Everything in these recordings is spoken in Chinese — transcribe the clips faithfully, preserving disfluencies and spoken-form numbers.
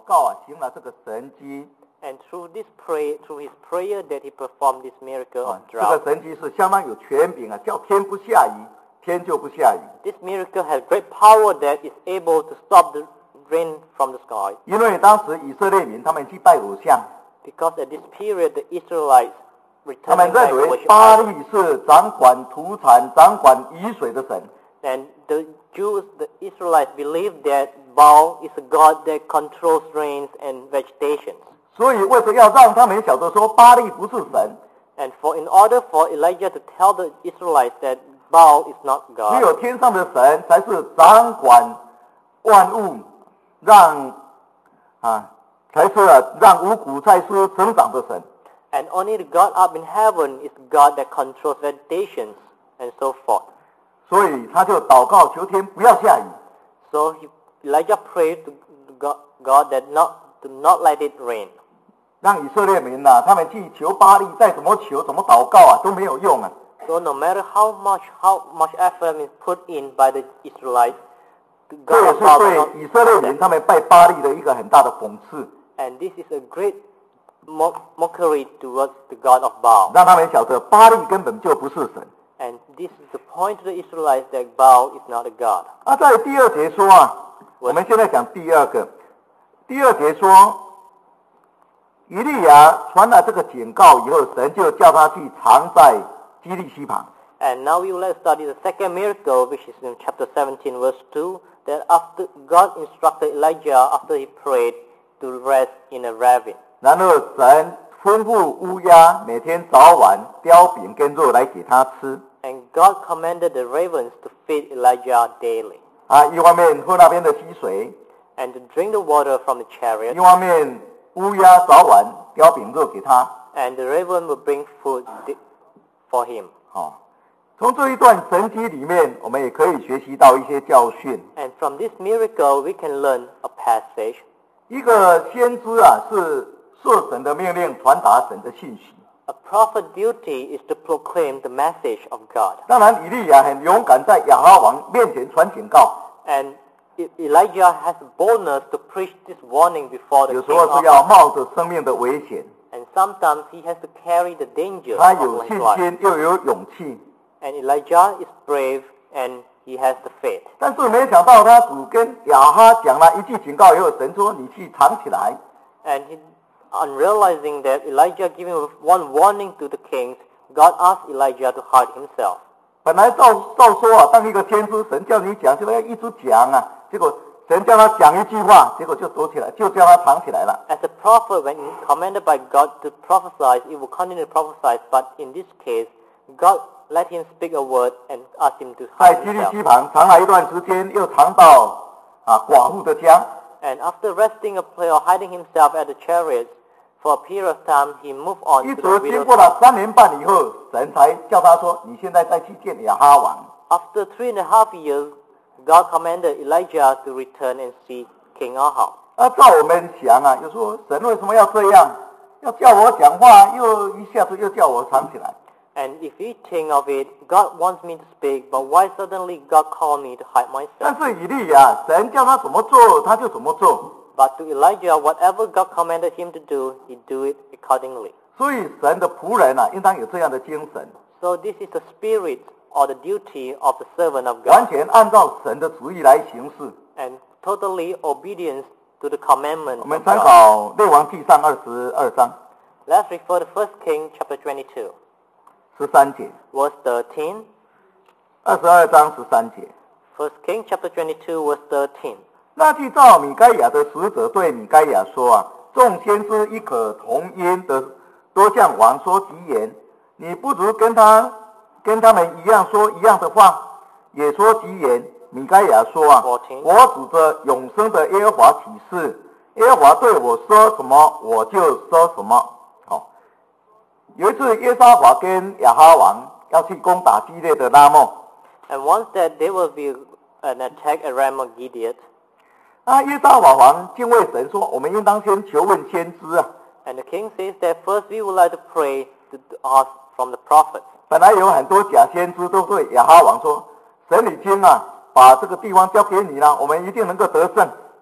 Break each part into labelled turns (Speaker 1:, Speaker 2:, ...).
Speaker 1: 告啊，行了这个神迹。
Speaker 2: And through this prayer, through his prayer that he performed this miracle
Speaker 1: 啊
Speaker 2: of，
Speaker 1: 这个
Speaker 2: drought.
Speaker 1: 神迹是相当有权柄啊，叫天不下雨，天就不下雨。
Speaker 2: This miracle has great power that is able to stop the rain from the sky.
Speaker 1: 因为当时以色列民他们去拜偶像，
Speaker 2: Because at this period the Israelites
Speaker 1: 他们
Speaker 2: returned back
Speaker 1: 认
Speaker 2: to
Speaker 1: 为
Speaker 2: worship
Speaker 1: 巴
Speaker 2: idols.
Speaker 1: 力是掌管土产、掌管雨水的神。
Speaker 2: And the Jews, the Israelites believed that Baal is a god that controls rains and vegetation.
Speaker 1: 所以为了要让他们晓得说巴力不是神，
Speaker 2: And for in order for Elijah to tell the Israelites that Baal is not
Speaker 1: 只
Speaker 2: God,
Speaker 1: 有天上的神才是掌管万物，让啊才是让五谷菜蔬生长的神。
Speaker 2: and only the God up in heaven is God that controls vegetation and so forth.
Speaker 1: 所以他就祷告求天不要下雨。
Speaker 2: So he, Elijah prayed to God, God that not to not let it rain.
Speaker 1: 让以色列民呐、啊，他们去求巴力，再怎么求怎么祷告啊，都没有用啊。
Speaker 2: So no matter how much how much effort is put in by the Israelites,
Speaker 1: 这也
Speaker 2: God
Speaker 1: 是
Speaker 2: will
Speaker 1: 对
Speaker 2: not
Speaker 1: 以色列民他们拜巴力的一个很大的讽刺，
Speaker 2: and this is a great mo- mockery towards the God of Baal.
Speaker 1: 让他们晓得巴力根本就不是神。
Speaker 2: And this is the point to the Israelites that Baal is not a god.
Speaker 1: 啊，在第二节说啊，我们现在讲第二个，第二节说，以利亚传了这个警告以后，神就叫他去藏在基利溪旁。
Speaker 2: And now we will let's study the second miracle, which is in chapter seventeen, verse two, that after God instructed Elijah after he prayed to rest in a ravine.
Speaker 1: 然后神吩咐乌鸦每天早晚叼饼跟肉来给他吃。
Speaker 2: And God commanded the ravens to feed Elijah daily,
Speaker 1: 啊，一方面喝那边的溪水，
Speaker 2: and to drink the water from the
Speaker 1: 一
Speaker 2: chariot,
Speaker 1: 方面乌鸦早晚叼饼肉给他。
Speaker 2: and the raven will bring food di- for him.
Speaker 1: 哦，从这一段神迹里面，我们也可以学习到一些教训。
Speaker 2: And from this miracle, we can learn a passage.
Speaker 1: 一个先知啊，是受神的命令传达神的信息。
Speaker 2: A prophet's duty is to proclaim the message of God.
Speaker 1: 当然，以利亚很勇敢，在亚哈王面前传警告，
Speaker 2: And E- Elijah has boldness to preach this warning before the
Speaker 1: 有时
Speaker 2: king
Speaker 1: 候
Speaker 2: of
Speaker 1: 是要冒着生命的危险。
Speaker 2: And sometimes he has to carry the danger
Speaker 1: 他
Speaker 2: of
Speaker 1: 有
Speaker 2: his
Speaker 1: 信
Speaker 2: life.
Speaker 1: 心，又有勇气。
Speaker 2: And Elijah is brave and he has the faith.
Speaker 1: 但是没想到，他主跟亚哈讲了一句警告以后，神说：“你去藏起来。”
Speaker 2: And he, on realizing that Elijah giving one warning to the kings, God asked Elijah to hide himself.
Speaker 1: 本来照照说啊，当一个先知，神叫你讲，就要一直讲啊。结果神叫他讲一句话，结果就躲起来，就叫他藏起来了。
Speaker 2: As a prophet, when commanded by God to prophesy, he will continue to prophesy. But in this case, God let him speak a word and asked him to
Speaker 1: 在
Speaker 2: hide
Speaker 1: 基利
Speaker 2: himself.
Speaker 1: 溪旁藏了一段时间，又藏到啊寡妇的家。
Speaker 2: And after resting a place or hiding himself at the chariots for a period of time, he moved on
Speaker 1: 一
Speaker 2: to
Speaker 1: 直
Speaker 2: the
Speaker 1: 经
Speaker 2: widow's
Speaker 1: 过了
Speaker 2: house.
Speaker 1: 三年半以后，神才叫他说：“你现在再去见亚哈王。”
Speaker 2: After three and a half years, God commanded Elijah to return and see King Ahab.
Speaker 1: 啊，照我们想啊，就说神为什么要这样？要叫我讲话，又一下子又叫我藏起来。
Speaker 2: And if we think of it, God wants me to speak, but why suddenly God called me to hide myself?
Speaker 1: 但是以利亚，神叫他怎么做，他就怎么做。
Speaker 2: But to Elijah, whatever God commanded him to do, he do it accordingly.
Speaker 1: 所以神的仆人啊，应当有这样的精神，
Speaker 2: So this is the spirit or the duty of the servant of
Speaker 1: 完
Speaker 2: God,
Speaker 1: 全按照神的旨意来行事。
Speaker 2: and totally obedience to the commandments
Speaker 1: 我
Speaker 2: of
Speaker 1: 们参
Speaker 2: God.
Speaker 1: 考列王记上二十二章
Speaker 2: Let's refer to First King chapter twenty-two,
Speaker 1: 十三节，
Speaker 2: verse thirteen.
Speaker 1: 二十二章十三节。
Speaker 2: First King chapter twenty-two, verse thirteen.
Speaker 1: 那去召米该亚的使者对米该亚说啊，众先知一可同音的都向王说吉言，你不如跟他跟他们一样说一样的话，也说吉言。米该亚说啊，我指着永生的耶和华起誓，耶和华对我说什么，我就说什么。好、哦，有一次耶沙华跟亚哈王要去攻打基列的拉莫，
Speaker 2: And once that there will be an attack at Ramoth Gilead,
Speaker 1: 啊，耶沙法王敬畏神说，我们应当先求问先知啊。
Speaker 2: and the king says that first we would like to pray to ask from the prophets.
Speaker 1: 本来有很多假先知都对亚哈王说，神已经啊把这个地方交给你了，我们一定能够得胜。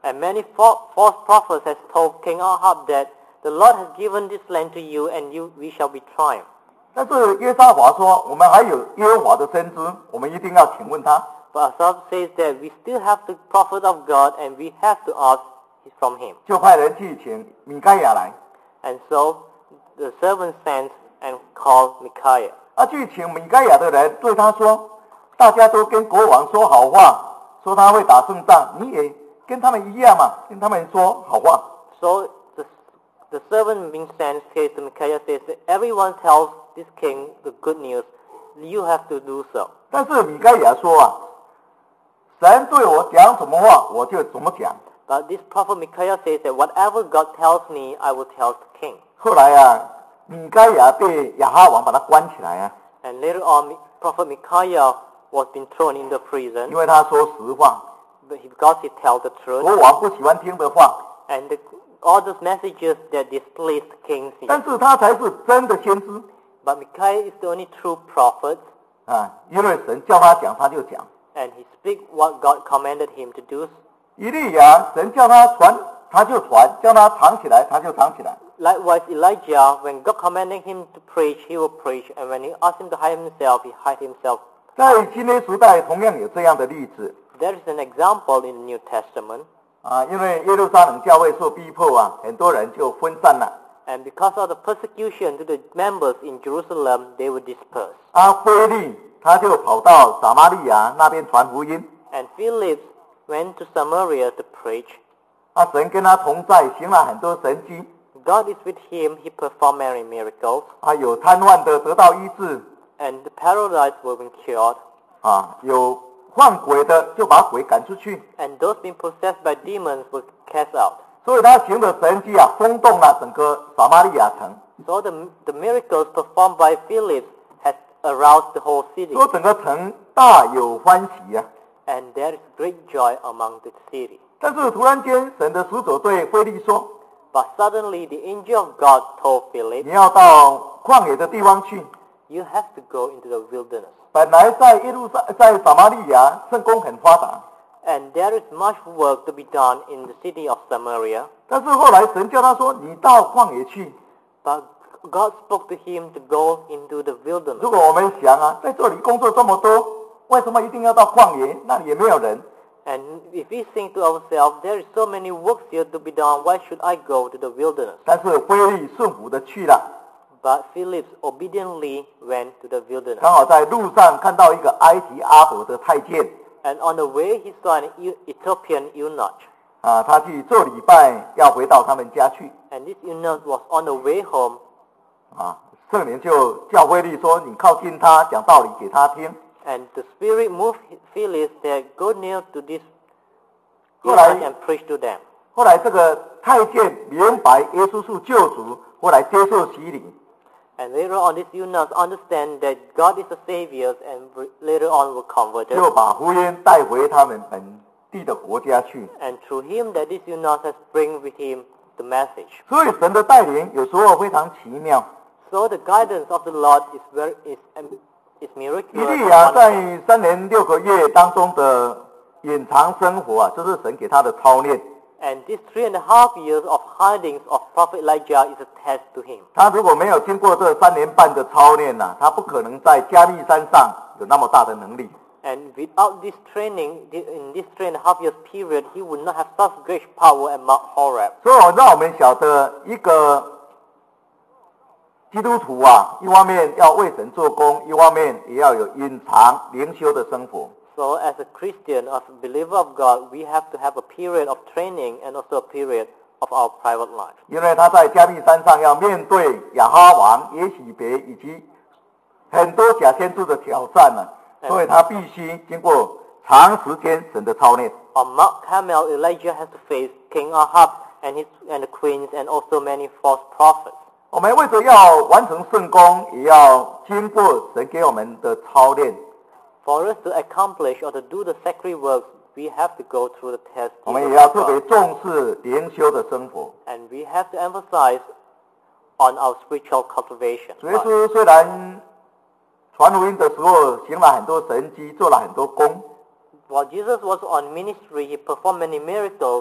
Speaker 2: And many fa- false prophets has told King Ahab that the Lord has given this land to you, and you we shall be triumphed.
Speaker 1: 但是约沙华说，我们还有耶和华的先知，我们一定要请问他。
Speaker 2: But Asaph says that we still have the prophet of God, and we have to ask from him.
Speaker 1: 就派人去请米该亚来。
Speaker 2: And so the servant sent and called Micaiah.
Speaker 1: 啊，去请米该亚的人对他说，大家都跟国王说好话，说他会打胜仗，你也跟他们一样嘛，跟他们说好话。
Speaker 2: So the, the servant being sent says to Micaiah says that everyone tells this king the good news. You have to do so.
Speaker 1: 但是米该亚说啊，神对我讲什么话，我就怎么讲。
Speaker 2: But this prophet Micaiah says that whatever God tells me, I will tell the king.
Speaker 1: 后来啊，米该亚被亚哈王把他关起来啊，
Speaker 2: And later on, prophet Micaiah was being thrown into prison
Speaker 1: 因为他说实话，
Speaker 2: because he tells the truth.
Speaker 1: 国王不喜欢听的话。
Speaker 2: And the, all those messages that displeased King
Speaker 1: 但
Speaker 2: Caesar.
Speaker 1: 是他才是真的先知
Speaker 2: But Micaiah is the only true prophet,
Speaker 1: 啊，因为神叫他讲他就讲。
Speaker 2: and he speaks what God commanded him to do.
Speaker 1: 以利亚，神叫他传他就传，叫他藏起来他就藏起来。
Speaker 2: Likewise, Elijah, when God commanded him to preach, he will preach, and when he asked him to hide himself, he hide himself.
Speaker 1: 在新约时代同样有这样的例子
Speaker 2: There is an example in the New Testament,
Speaker 1: 啊，因为耶路撒冷教会受逼迫啊，很多人就分散了。
Speaker 2: and because of the persecution to the members in Jerusalem, they were dispersed.
Speaker 1: 啊，腓利他就跑到撒玛利亚那边传福音，
Speaker 2: And Philip went to Samaria to preach.
Speaker 1: 啊，神跟他同在，行了很多神迹，
Speaker 2: God is with him, he performed many miracles,
Speaker 1: 啊，有瘫痪的得到医治，
Speaker 2: and the paralyzed were being cured,
Speaker 1: 啊，有换鬼的就把鬼赶出去，
Speaker 2: and those being possessed by demons were cast out.
Speaker 1: 所以他行的神迹啊，轰动了整个撒玛利亚城，
Speaker 2: So the, the miracles performed by Philip has aroused the whole city,
Speaker 1: 说整个城大有欢喜啊。
Speaker 2: and there is great joy among the city.
Speaker 1: 但是突然间，神的使者对腓利说
Speaker 2: But suddenly the angel of God told：“ Philip,
Speaker 1: 你要到旷野的地方去。
Speaker 2: you have to go into the wilderness.
Speaker 1: 本来在耶路撒在撒玛利亚圣工很发达，
Speaker 2: And there is much work to be done in the city of Samaria.
Speaker 1: 但是后来神叫他说：你到旷野去。
Speaker 2: But God spoke to him to go into the
Speaker 1: 如
Speaker 2: wilderness.
Speaker 1: 果我们想啊，在这里工作这么多，为什么一定要到旷野？那里也没有人。
Speaker 2: And if we think to ourselves, there is so many works here to be done, why should I go to the wilderness?
Speaker 1: 但是腓利顺服的去了，
Speaker 2: But Philip obediently went to the wilderness.
Speaker 1: 刚好在路上看到一个埃及阿伯的太监
Speaker 2: And on the way, he saw an E- Ethiopian eunuch.
Speaker 1: 啊，他去做礼拜，要回到他们家去
Speaker 2: And this eunuch was on the way home.
Speaker 1: 啊。圣灵就叫腓利说：你靠近他，讲道理给他听。
Speaker 2: And the Spirit moved Philip that go near to this
Speaker 1: 后来
Speaker 2: eunuch and preach to them.
Speaker 1: 后来这个太监明白耶稣是救主，后来接受洗礼。
Speaker 2: And later on, this eunuch understand that God is a Savior, and re- later on were converted.
Speaker 1: 就把福音带回他们本地的国家去。
Speaker 2: And through him, that this eunuch has bring with him the message.
Speaker 1: 所以神的带领有时候非常奇妙。
Speaker 2: So the guidance of the Lord is very is um, is
Speaker 1: 以
Speaker 2: miraculous.
Speaker 1: 利亚在三年六个月当中的隐藏生活啊，这是神给他的操练。
Speaker 2: And this three and a half years of hidings of Prophet Elijah is a test to him.
Speaker 1: 他如果没有经过这三年半的操练呐、啊，他不可能在加利山上有那么大的能力。
Speaker 2: And without this training, thi- in this three and a half years period, he would not have such great power at Mount Horeb.
Speaker 1: 所以让我们晓得，一个基督徒啊，一方面要为神做工，一方面也要有隐藏灵修的生活。
Speaker 2: So as a Christian, as a believer of God, we have to have a period of training and also a period of our private life.
Speaker 1: 因为他在加利山上要面对亚哈王、耶喜别以及很多假先知的挑战呢、啊，所以他必须经过长时间神的操练。
Speaker 2: On Mount Carmel, Elijah has to face King Ahab and his and the queens and also many false prophets.
Speaker 1: 我们为着要完成圣工，也要经过神给我们的操练。
Speaker 2: For us to accomplish or to do the sacred works, we have to go through the test.
Speaker 1: 我们也要特别重视灵修的生活。
Speaker 2: And we have to emphasize on our spiritual cultivation.
Speaker 1: 主耶稣虽然传福音的时候行了很多神迹，做了很多工，
Speaker 2: While Jesus was on ministry, he performed many miracles,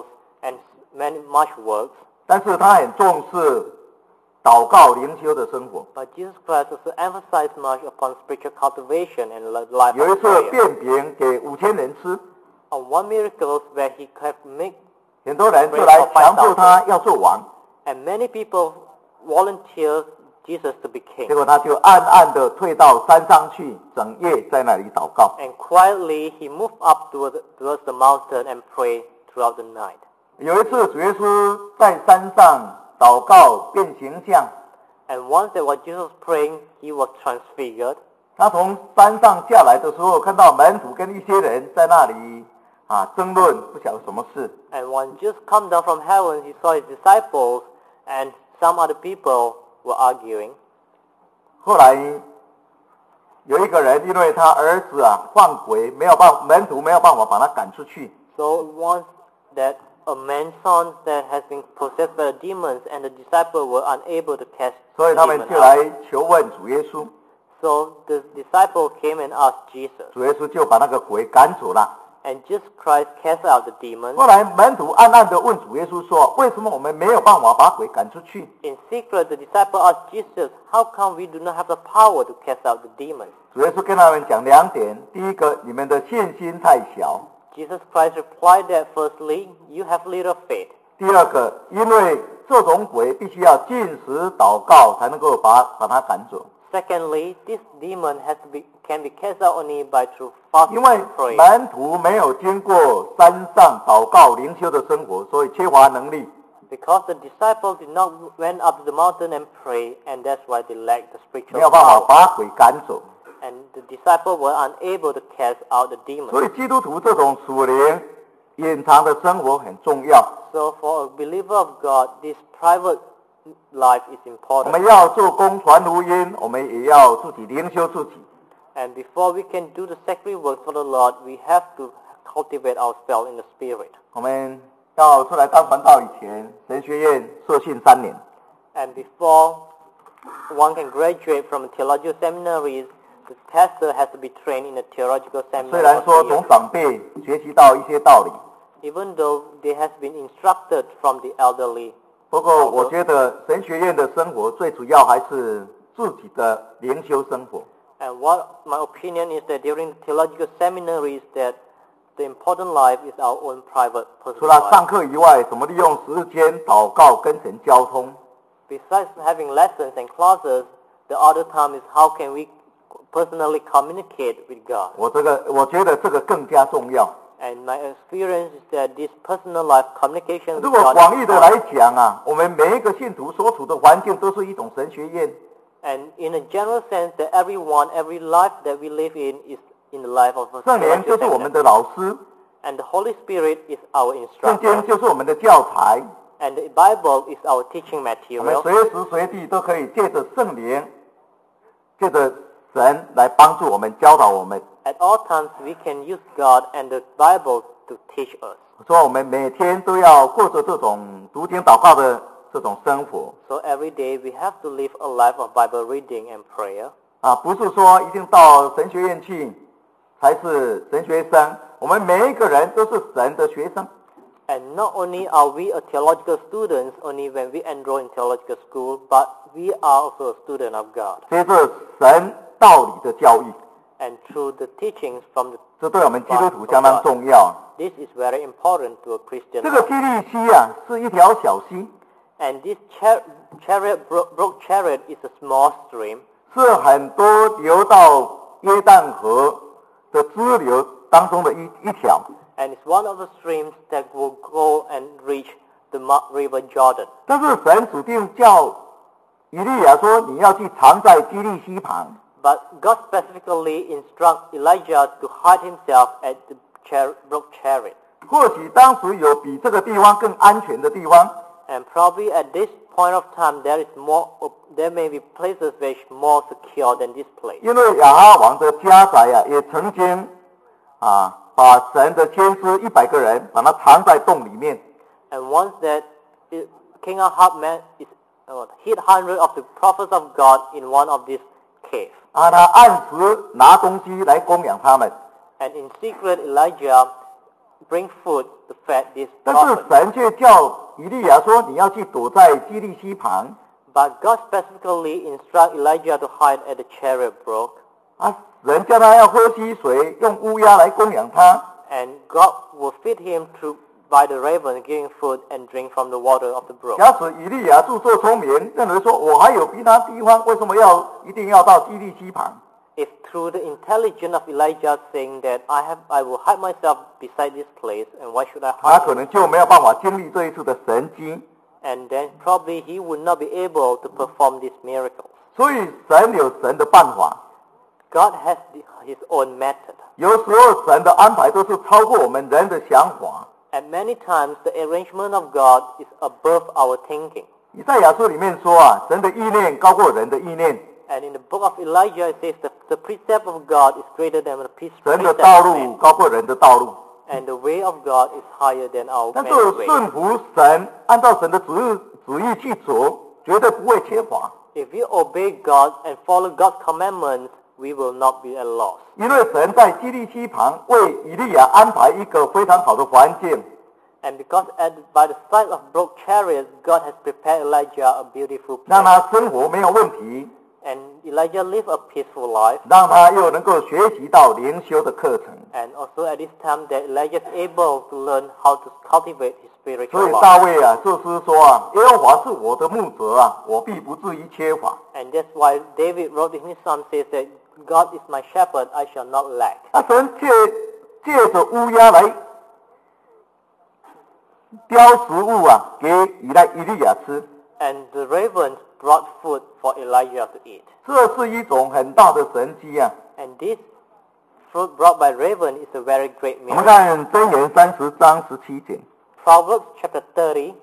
Speaker 2: and many much works.
Speaker 1: 但是他很重视祷告灵修的生活。
Speaker 2: But Jesus Christ also emphasized much upon spiritual cultivation and li- life
Speaker 1: 有一
Speaker 2: of
Speaker 1: 次
Speaker 2: prayer.
Speaker 1: 变饼给五千人吃，
Speaker 2: On one miracle where he could make,
Speaker 1: 很多人就来强迫他要做王，
Speaker 2: and many people volunteered Jesus to be king.
Speaker 1: 结果他就暗暗的退到山上去，整夜在那里祷告。
Speaker 2: And quietly he moved up towards, towards the mountain and prayed throughout the night.
Speaker 1: 有一次主耶稣在山上祷告变形象，
Speaker 2: And once that while Jesus was praying, he was transfigured.
Speaker 1: 他从山上下来的时候，看到门徒跟一些人在那里啊争论，不晓得什么事。
Speaker 2: And when Jesus come down from heaven, he saw his disciples and some other people were arguing.
Speaker 1: 后来有一个人因为他儿子啊犯鬼，没有办门徒没有办法把他赶出去，
Speaker 2: So once that a man's son that has been possessed by the demons and the disciples were unable to cast
Speaker 1: 所以
Speaker 2: the
Speaker 1: 他们
Speaker 2: demon
Speaker 1: 就来
Speaker 2: out.
Speaker 1: 求问主耶稣，
Speaker 2: So the disciple came and asked Jesus.
Speaker 1: 主耶稣就把那个鬼赶走了。
Speaker 2: And Jesus Christ cast out the demons.
Speaker 1: 后来门徒暗暗的问主耶稣说：“为什么我们没有办法把鬼赶出去
Speaker 2: In secret, the disciple asked Jesus, how come we do not have the power to cast out the demons? ？”
Speaker 1: 主耶稣跟他们讲两点：第一个，你们的信心太小；
Speaker 2: Jesus Christ replied that firstly, you have little faith.
Speaker 1: 第二个，因为这种鬼必须要禁食祷告才能够把把它赶走，
Speaker 2: Secondly, this demon has to be, can be cast out only by through fasting
Speaker 1: 因为
Speaker 2: and prayer.
Speaker 1: 门徒没有经过山上祷告灵修的生活，所以缺乏能力。
Speaker 2: Because the disciples did not went up to the mountain and pray, and that's why they lacked the
Speaker 1: 没
Speaker 2: spiritual
Speaker 1: 有办法
Speaker 2: power.
Speaker 1: 把鬼赶走，
Speaker 2: And the disciples were unable to cast out the demons.
Speaker 1: 所以基督徒这种属灵隐藏的生活很重要。
Speaker 2: So for a believer of God, this private life is
Speaker 1: 我
Speaker 2: important.
Speaker 1: 们要做工传福音，我们也要自己灵修自己。
Speaker 2: And before we can do the sacred work for the Lord, we have to cultivate ourselves in the Spirit.
Speaker 1: 我们要出来当传道以前，神学院受训三年，
Speaker 2: And before one can graduate from theological seminaries, the pastor has to be trained in a theological
Speaker 1: 虽
Speaker 2: seminary.
Speaker 1: 然
Speaker 2: for
Speaker 1: 说
Speaker 2: three
Speaker 1: 从
Speaker 2: years.
Speaker 1: 长辈学习到一些道理，
Speaker 2: Even though they have been instructed from the elderly.
Speaker 1: 不过我觉得神学院的生活最主要还是自己的灵修生活。
Speaker 2: And what my opinion is that during theological seminaries that the important life is our own private
Speaker 1: 除
Speaker 2: personal
Speaker 1: 了上
Speaker 2: life.
Speaker 1: 课以外，怎么利用时间祷告跟神交通？
Speaker 2: Besides having lessons and classes, the other time is how can we personally communicate with God.
Speaker 1: 我这个我觉得这个更加重要。
Speaker 2: And my experience is that this personal life communication
Speaker 1: 如
Speaker 2: with
Speaker 1: 果
Speaker 2: God
Speaker 1: 广
Speaker 2: is
Speaker 1: 义的来
Speaker 2: important.
Speaker 1: 讲啊，我们每一个信徒所处的环境都是一种神学院。
Speaker 2: And in a general sense, that everyone, every life that we live in is in the life of a
Speaker 1: 圣灵就
Speaker 2: theological
Speaker 1: 是我们
Speaker 2: seminar.
Speaker 1: 的老师，
Speaker 2: And the Holy Spirit is our
Speaker 1: 圣经
Speaker 2: instructor.
Speaker 1: 就是我们的教材。
Speaker 2: And the Bible is our teaching
Speaker 1: 我们
Speaker 2: material.
Speaker 1: 随时随地都可以借着圣灵，借着神来帮助我们、教导我们。
Speaker 2: At all times, we can use God and the Bible to teach us.
Speaker 1: 所以我们每天都要过着这种读经祷告的这种生活
Speaker 2: So every day, we have to live a life of Bible reading and prayer.
Speaker 1: 啊，不是说一定到神学院去才是神学生。我们每一个人都是神的学生。
Speaker 2: And not only are we a theological students only when we enroll in theological school, but we are also a student of God.
Speaker 1: 接着神道理的教育，
Speaker 2: And through the teachings from the
Speaker 1: 这对我们基督徒相当重要。
Speaker 2: this is very important to a Christian
Speaker 1: 这个
Speaker 2: life.
Speaker 1: 基利溪啊，是一条小溪，
Speaker 2: And this char- chariot, bro- brook chariot is a small stream,
Speaker 1: 是很多流到约旦河的支流当中的一一条。
Speaker 2: and it's one of the streams that will go and reach the Ma- river Jordan.
Speaker 1: 但是神指定叫以利亚说，你要去藏在基利溪旁。
Speaker 2: But God specifically instructs Elijah to hide himself at the char- brook chariot.
Speaker 1: 或许当时有比这个地方更安全的地方，
Speaker 2: And probably at this point of time, there is more. op- There may be places which are more secure than this place.
Speaker 1: 因为亚哈王的家宅啊，也曾经啊把神的先知一百个人把它藏在洞里面。
Speaker 2: And once that i- King Ahab man is uh, hid hundred of the prophets of God in one of these caves.
Speaker 1: 啊，他按时拿东西来供养他们。
Speaker 2: And in secret, Elijah bring food to feed these
Speaker 1: 但是
Speaker 2: prophets.
Speaker 1: 神却叫以利亚说，你要去躲在基利溪旁
Speaker 2: But God specifically instructed Elijah to hide at the chariot brook,
Speaker 1: 啊，人叫他要喝溪水，用乌鸦来供养他。
Speaker 2: and God will feed him through by the raven, giving food and drink from the water of the brook.
Speaker 1: 假使以利亚自作聪明，认为说我还有比他地方，为什么要一定要到基利溪旁？
Speaker 2: If through the intelligence of Elijah saying that I have, I will hide myself beside this place, and why should I
Speaker 1: 他
Speaker 2: hide?
Speaker 1: 可能就没有办法经历这一次的神迹。
Speaker 2: And then probably he would not be able to perform these miracles.
Speaker 1: 所以神有神的办法，
Speaker 2: God has the, his own method.
Speaker 1: 有时候神的安排都是超过我们人的想法。
Speaker 2: And many times the arrangement of God is above our thinking.
Speaker 1: 以赛亚书里面说啊，神的意念高过人的意念，
Speaker 2: And in the book of Elijah it says that the precept of God is greater than the pre-
Speaker 1: 神的
Speaker 2: precept
Speaker 1: 道
Speaker 2: of
Speaker 1: 路
Speaker 2: man.
Speaker 1: 高过人的道路。
Speaker 2: And the way of God is higher than our
Speaker 1: 但是
Speaker 2: man's way.
Speaker 1: 顺服神，按照神的旨意旨意去做，绝对不会缺乏。
Speaker 2: If we obey God and follow God's commandments, we will not be at loss.
Speaker 1: 因为神在基利溪旁为以利亚安排一个非常好的环境，
Speaker 2: And because at, by the side of brook chariots, God has prepared Elijah a beautiful
Speaker 1: 让
Speaker 2: place.
Speaker 1: 他生活没有问题，
Speaker 2: And Elijah lived a peaceful life.
Speaker 1: 让他又能够学习到灵修的课程。
Speaker 2: And also at this time that Elijah is able to learn how to cultivate his
Speaker 1: 所
Speaker 2: spiritual
Speaker 1: 以
Speaker 2: life.
Speaker 1: 大卫啊，作诗说啊，耶和华是我的牧者啊，我必不至于缺乏。
Speaker 2: And that's why David wrote in his psalm says that God is my shepherd, I shall not lack.
Speaker 1: 那神借借着乌鸦来叼食物啊，给以来以利亚吃，
Speaker 2: And the ravens brought food for Elijah to eat.
Speaker 1: 这是一种很大的神迹啊。
Speaker 2: And this fruit brought by raven is a very great
Speaker 1: 我们
Speaker 2: miracle.
Speaker 1: 看箴言三十章十七节，
Speaker 2: Proverbs chapter thirty,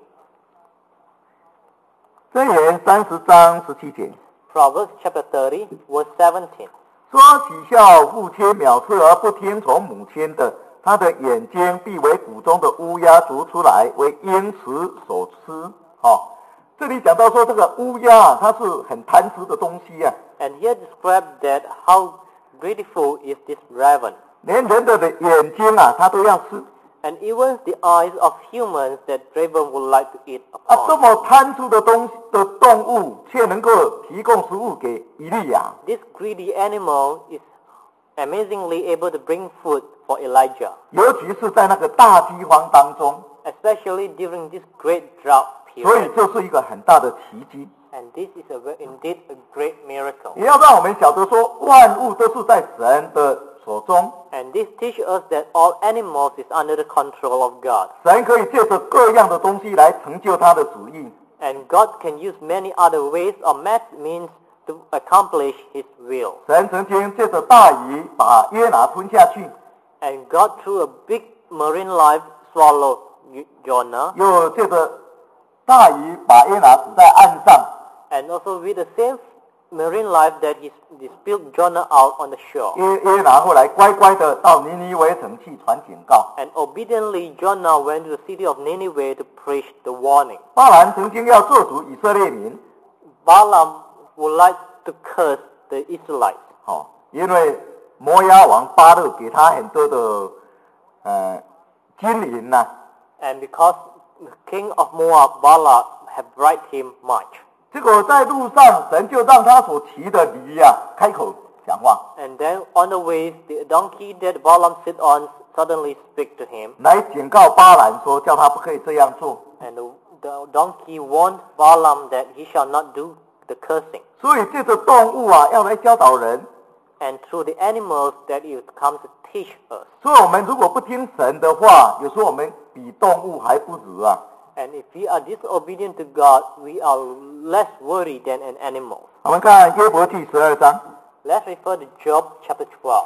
Speaker 1: 箴言三十章十七节
Speaker 2: Proverbs chapter thirty, verse seventeen.
Speaker 1: 说：喜笑父亲藐视而不听从母亲的，他的眼睛必为谷中的乌鸦逐出来，为鹰食所吃。哦，这里讲到说这个乌鸦啊，它是很贪吃的东西啊，
Speaker 2: And here described that how beautiful is this raven.
Speaker 1: 连人的眼睛啊，它都要吃。
Speaker 2: And even the eyes of humans that raven would like to eat
Speaker 1: 啊，这
Speaker 2: upon.
Speaker 1: 么贪吃的东的动物，却能够提供食物给以利亚。
Speaker 2: This greedy animal is amazingly able to bring food for Elijah,
Speaker 1: 尤其是在那个大饥荒当中，
Speaker 2: especially during this great drought
Speaker 1: 所以
Speaker 2: period.
Speaker 1: 这是一个很大的奇迹。
Speaker 2: And this is a, ve- indeed a great miracle.
Speaker 1: 也要让我们晓得说，万物都是在神的手中，
Speaker 2: And this teaches us that all animals is under the control of God.
Speaker 1: 神可以借着各样的东西来成就他的旨意。
Speaker 2: And God can use many other ways or met means to accomplish His will.
Speaker 1: 神曾经借着大鱼把约拿吞下去，
Speaker 2: And God, through a big marine life, swallowed Y- Jonah.
Speaker 1: 又借着大鱼把约拿死在岸上，
Speaker 2: And also with the same marine life that He, he spilled Jonah out on the shore.
Speaker 1: 约约拿后来乖乖的到尼尼微城去传警告。
Speaker 2: And obediently, Jonah went to the city of Nineveh to preach the warning.
Speaker 1: 巴兰曾经要做主以色列民，
Speaker 2: Balaam would like to curse the Israelites.
Speaker 1: 哦，因为摩押王巴勒给他很多的呃金银呐、
Speaker 2: And because the king of Moab, Balak, had bribed him much.
Speaker 1: 结果在路上，神就让他所骑的驴呀、开口讲话，
Speaker 2: And then on the way, the donkey that Balaam sit on suddenly speak to him.
Speaker 1: 来警告巴兰说，叫他不可以这样做。
Speaker 2: And the, the donkey warned Balaam that he shall not do the cursing.
Speaker 1: 所以借着动物啊，要来教导人。
Speaker 2: And through the animals that it comes to teach us.
Speaker 1: 所以我们如果不听神的话，有时候我们比动物还不如啊。
Speaker 2: And if we are disobedient to God, we are less worthy than an animal.
Speaker 1: 我们看约伯记十二章，
Speaker 2: Let's refer to Job chapter twelve.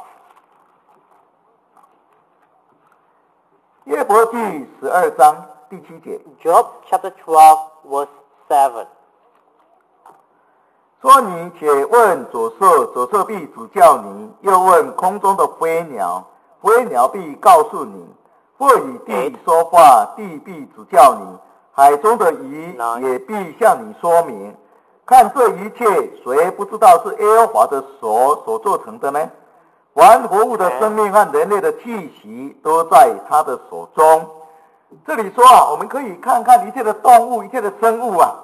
Speaker 1: 约伯记十二章第七节
Speaker 2: Job chapter twelve, verse seven.
Speaker 1: 说：“你且问左舍，左舍必指教你；又问空中的飞鸟，飞鸟必告诉你。或与地说话，地必指教你；海中的鱼也必向你说明。看这一切，谁不知道是耶和华的手所做成的呢？ 凡活物的生命和人类的气息都在他的手中。这里说啊，我们可以看看一切的动物，一切的生物啊。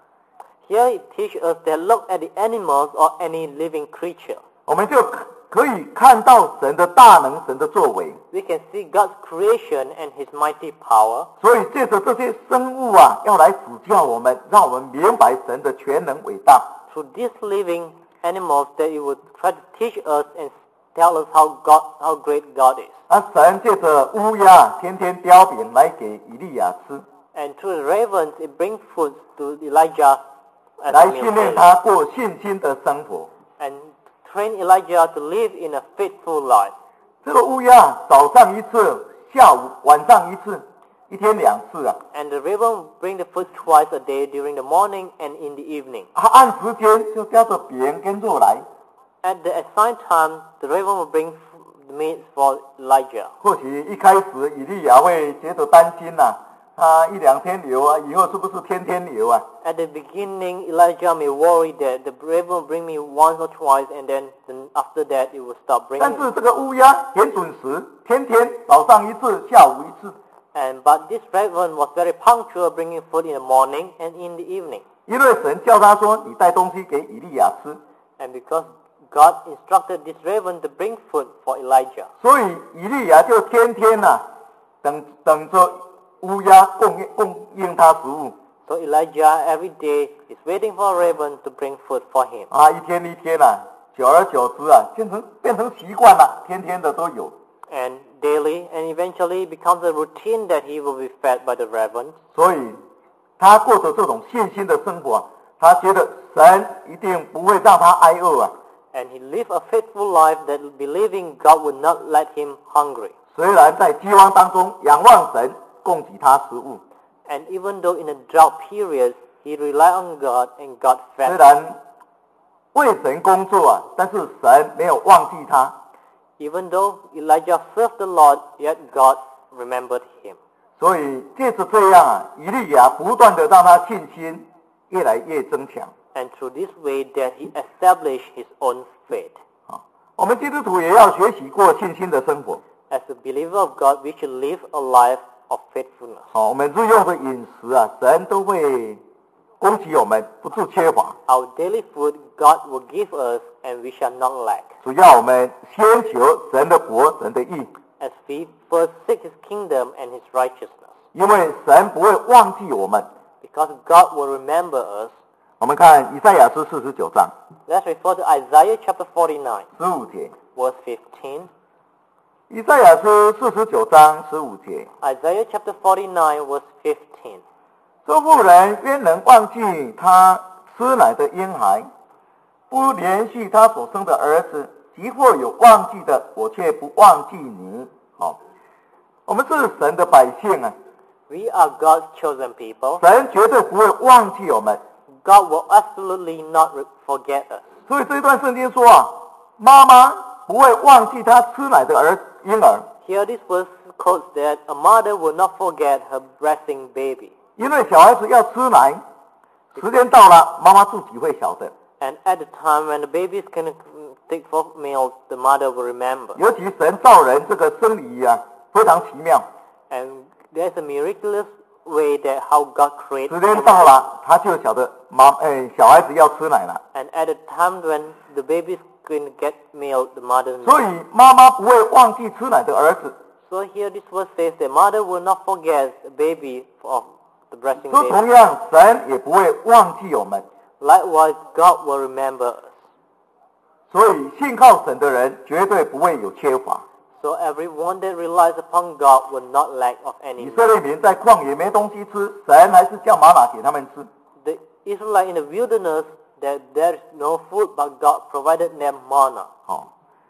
Speaker 2: Here it teaches us that look at the animals or any living creature.
Speaker 1: 我们就可以看到神的大能，神的作为。
Speaker 2: We can see God's creation and His mighty power.
Speaker 1: 所以借着这些生物啊，要来指教我们，让我们明白神的全能伟大。
Speaker 2: Through these living animals, that it would try to teach us and tell us how God, how great God is.
Speaker 1: 啊，神借着乌鸦天天叼饼来给以利亚吃，
Speaker 2: And through the ravens, it brings food to Elijah as
Speaker 1: 来
Speaker 2: a
Speaker 1: 训
Speaker 2: meal
Speaker 1: 练
Speaker 2: daily.
Speaker 1: 他过信心的生活。
Speaker 2: And train Elijah to live in a faithful life.
Speaker 1: 这个乌鸦早上一次，下午晚上一次，一天两次啊。
Speaker 2: And the raven will bring the food twice a day, during the morning and in the evening.
Speaker 1: 啊，按时间就叼着饼跟肉来。
Speaker 2: At the assigned time, the raven will bring the meat for Elijah.
Speaker 1: 或许一开始以利亚会觉得担心呐、啊，他一两天流啊，以后是不是天天流啊？
Speaker 2: At the beginning, Elijah may worry that the raven will bring me once or twice, and then, then after that, it will stop
Speaker 1: 但
Speaker 2: bringing.
Speaker 1: 是这个乌鸦很准时，天天早上一次，下午一次。
Speaker 2: And but this raven was very punctual, bringing food in the morning and in the evening.
Speaker 1: 因为神叫他说：“你带东西给以利亚吃。”
Speaker 2: And because God instructed this raven to bring food for Elijah,
Speaker 1: 所以以利亚就天天呐、啊，等等着乌鸦供应供应他食物
Speaker 2: so Elijah every day is waiting for a raven to bring food for him.
Speaker 1: 啊，一天一天啊，久而久之啊，变成变成习惯了，天天的都有。
Speaker 2: And daily, and eventually becomes a routine that he will be fed by the ravens.
Speaker 1: 所以他过着这种信心的生活，他觉得神一定不会让他挨饿啊。
Speaker 2: And he lived a faithful life that believing God would not let him hungry.
Speaker 1: 虽然在饥荒当中仰望神供给他食物，
Speaker 2: And even though in a drought period, he relied on God and God
Speaker 1: 虽
Speaker 2: fed him.
Speaker 1: 然为神工作啊，但是神没有忘记他。
Speaker 2: Even though Elijah served the Lord, yet God remembered him.
Speaker 1: 所以借着这样啊，以利亚不断的让他信心越来越增强。
Speaker 2: And through this way that he established his own faith.
Speaker 1: 啊，我们基督徒也要学习过信心的生活。
Speaker 2: As a believer of God, we should live a life of faithfulness.
Speaker 1: 好，我们日用的饮食啊，神都会供给我们，不致缺乏。
Speaker 2: Our daily food, God will give us, and we shall not lack.
Speaker 1: 主要我们先求神的国，神的义，
Speaker 2: As we first seek his kingdom and his righteousness.
Speaker 1: 因为神不会忘记我们。
Speaker 2: Because God will remember us.
Speaker 1: 我们看以赛亚书四十九章
Speaker 2: Let's refer to Isaiah chapter forty-nine,
Speaker 1: 十五节。
Speaker 2: verse fifteen.
Speaker 1: 以赛亚书四十九章十五节，
Speaker 2: Isaiah chapter forty-nine, verse fifteen.
Speaker 1: 这妇人焉能忘记她吃奶的婴孩，不连续她所生的儿子？即或有忘记的，我却不忘记你。好，我们是神的百姓啊，
Speaker 2: We are God's chosen people.
Speaker 1: 神绝对不会忘记我们。
Speaker 2: God will absolutely not re- forget us.
Speaker 1: 所以这一段圣经说啊，妈妈不会忘记她吃奶的儿婴儿，
Speaker 2: Here this verse quotes that a mother will not forget her breasting baby.
Speaker 1: 因为小孩子要吃奶，时间到了，妈妈自己会晓得。
Speaker 2: And at the time when the baby is going to take for meals, the mother will remember.
Speaker 1: 尤其神造人这个生理啊，非常奇妙。
Speaker 2: And there's a miraculous way that how God created
Speaker 1: 时间到
Speaker 2: animals.
Speaker 1: 了，他就晓得妈，哎，小孩子要吃奶了。
Speaker 2: And at the time when the baby is going to get milk, the mother
Speaker 1: 所
Speaker 2: knows.
Speaker 1: 以妈妈不会忘记吃奶的儿子。
Speaker 2: So here this verse says that mother will not forget the baby of the breasting
Speaker 1: 说
Speaker 2: baby.
Speaker 1: 同样，神也不会忘记我们。
Speaker 2: Likewise, God will remember us.
Speaker 1: 所以信靠神的人绝对不会有缺乏。
Speaker 2: So everyone that relies upon God will not lack of
Speaker 1: 以
Speaker 2: any.
Speaker 1: 色列民在旷野没东西吃，神还是叫玛瑙给他们吃。
Speaker 2: The Israelites in the wilderness, that there is no food, but God provided them manna.
Speaker 1: 好，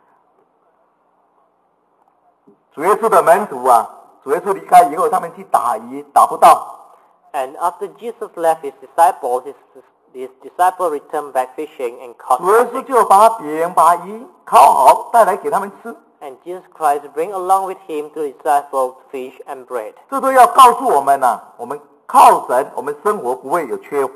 Speaker 1: 主耶稣的门徒啊，主耶稣离开以后，他们去打鱼，打不到。
Speaker 2: And after Jesus left his disciples, his, his disciples returned back fishing and caught
Speaker 1: 主耶稣
Speaker 2: something.
Speaker 1: 就把饼、把鱼烤好带来给他们吃。
Speaker 2: And Jesus Christ bring along with him to the disciples fish and bread.
Speaker 1: 这都要告诉我们呐、啊，我们靠神，我们生活不会有缺乏。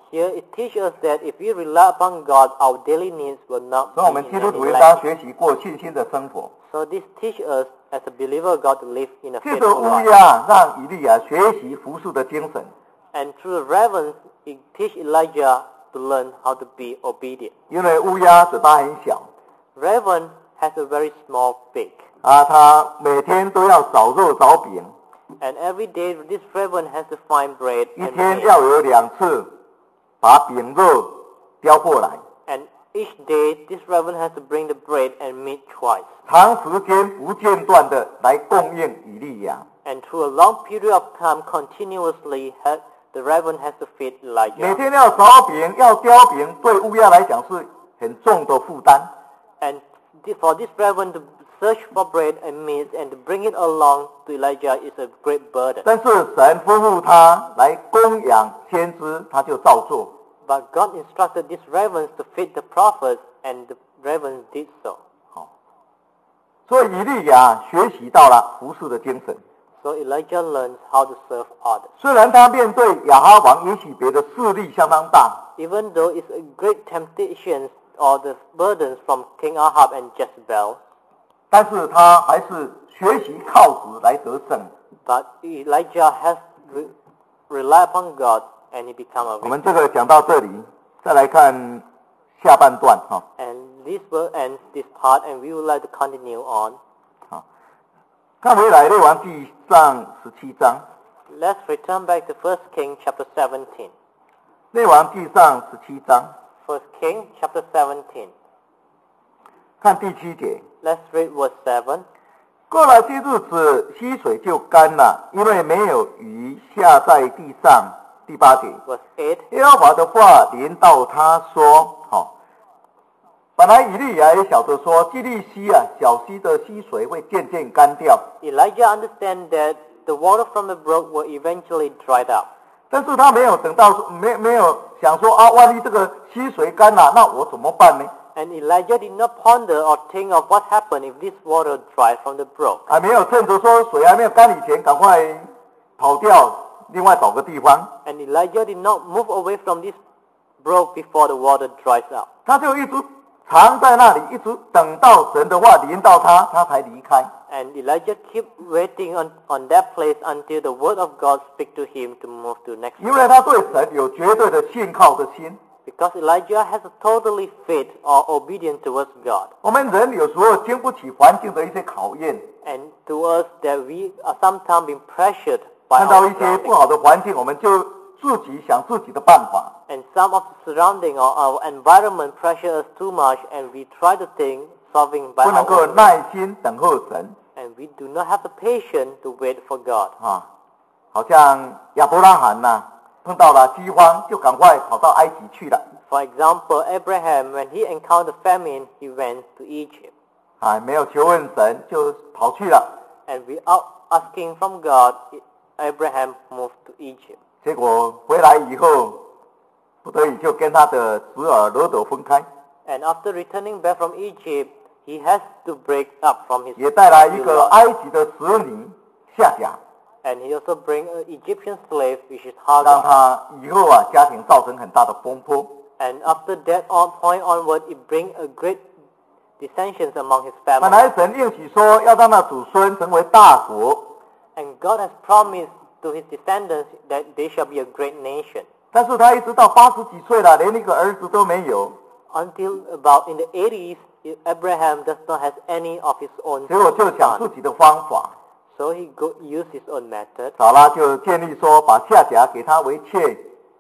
Speaker 2: Here it teaches us that if we rely upon God, our daily needs will not
Speaker 1: 所以我
Speaker 2: be
Speaker 1: 们
Speaker 2: in
Speaker 1: 基督
Speaker 2: any
Speaker 1: 徒应
Speaker 2: lack.
Speaker 1: 当学习过信心的生活。
Speaker 2: So this teaches us as a believer of God to live in a
Speaker 1: 借着
Speaker 2: faithful
Speaker 1: 乌
Speaker 2: life.
Speaker 1: 鸦，让以利亚学习服侍的精神，
Speaker 2: And through the ravens, it teaches Elijah to learn how to be obedient.
Speaker 1: 因为乌鸦嘴巴很小
Speaker 2: Raven has a very small beak.
Speaker 1: 啊，它每天都要找肉找饼，
Speaker 2: And every day, this raven has to find bread
Speaker 1: 一
Speaker 2: and
Speaker 1: 天
Speaker 2: meat.
Speaker 1: 要有两次把饼肉叼过来，
Speaker 2: And each day, this raven has to bring the bread and meat twice.
Speaker 1: 长时间不间断的来供应以利亚。
Speaker 2: And through a long period of time, continuously, ha- the raven has to feed
Speaker 1: 每
Speaker 2: Elijah.
Speaker 1: 天要找饼要叼饼，对乌鸦来讲是很重的负担。
Speaker 2: And thi- for this raven to search for bread and meat and to bring it along to Elijah is a great burden.
Speaker 1: 但是神吩咐他来供养先知，他就照做。
Speaker 2: But God instructed these ravens to feed the prophets, and the ravens did so.
Speaker 1: 好，所以以利亚学习到了服侍的精神。
Speaker 2: So Elijah learns how to serve others.
Speaker 1: 虽然他面对亚哈王耶洗别的势力相当大，
Speaker 2: Even though it's a great temptation or the burdens from King Ahab and Jezebel,
Speaker 1: 但是他还是学习靠主来得胜。
Speaker 2: but Elijah has re- relied upon God and he became a
Speaker 1: 我们
Speaker 2: victor.
Speaker 1: 这个讲到这里，再来看下半段哈。
Speaker 2: And this will end this part, and we would like to continue on.
Speaker 1: 好，看回来列王记上十七章，
Speaker 2: Let's return back to First King chapter seventeen.
Speaker 1: 列王记上十七章，
Speaker 2: First King chapter seventeen.
Speaker 1: 看第七节。
Speaker 2: Let's read verse seven.
Speaker 1: 过了些日子，溪水就干了，因为没有鱼下在地上。第八节，
Speaker 2: Verse eight.
Speaker 1: 耶和华的话临到他说：“好、本来以利亚也晓得说，基利溪啊，小溪的溪水会渐渐干掉，
Speaker 2: Elijah understands that the water from the brook will eventually dry up.
Speaker 1: 但是他没有等到没没有想说啊，万一这个溪水干了，那我怎么办呢？
Speaker 2: And Elijah did not ponder or think of what happened if this water dried from the brook.
Speaker 1: 还没有趁着说水还没有干以前，赶快跑掉，另外找个地方。
Speaker 2: And Elijah did not move away from this brook before the water dries up.
Speaker 1: 他就一直藏在那里，一直等到神的话临到他，他才离开。
Speaker 2: And Elijah kept waiting on, on that place until the word of God speak to him to move to the next
Speaker 1: 因为他对神有绝对的信靠的心。
Speaker 2: Because Elijah has a totally faith or obedient towards God.
Speaker 1: 我们人有时候经不起环境的一些考验，
Speaker 2: And to us that we are sometimes being pressured by
Speaker 1: 看到
Speaker 2: our
Speaker 1: 一些不
Speaker 2: surroundings.
Speaker 1: 好的环境，我们就自己想自己的办法。
Speaker 2: And some of the surrounding or our environment pressure us too much, and we try to think solving by
Speaker 1: 不能
Speaker 2: our
Speaker 1: 够
Speaker 2: own.
Speaker 1: 耐心等候神
Speaker 2: And we do not have the patience to wait for God.
Speaker 1: 啊，好像亚伯拉罕呐、碰到了饥荒，就赶快跑到埃及去了，
Speaker 2: For example, Abraham, when he encountered famine, he went to Egypt.
Speaker 1: 啊，没有求问神就跑去了，
Speaker 2: And without asking from God, Abraham moved to Egypt.
Speaker 1: 结果回来以后，不得已就跟他的侄儿罗德分开，
Speaker 2: And after returning back from Egypt, he has to break up from his
Speaker 1: 也带来一
Speaker 2: new
Speaker 1: 个
Speaker 2: life.
Speaker 1: 埃及的使女夏甲，
Speaker 2: And he also bring an Egyptian slave, which is
Speaker 1: 让
Speaker 2: Hagar.
Speaker 1: 他以后啊家庭造成很大的风波。
Speaker 2: And after that on point onward, it bring a great dissensions among his
Speaker 1: 本
Speaker 2: family.
Speaker 1: 来神应许说要让他祖孙成为大国，
Speaker 2: And God has promised to his descendants that they shall be a great nation.
Speaker 1: 但是他一直到八十几岁了，连一个儿子都没有，
Speaker 2: Until about in the eighties, Abraham does not have any of his own
Speaker 1: 结果就想
Speaker 2: son.
Speaker 1: 自己的方法，
Speaker 2: So he go, used his own method
Speaker 1: 撒拉就建议说把夏甲给他为妾，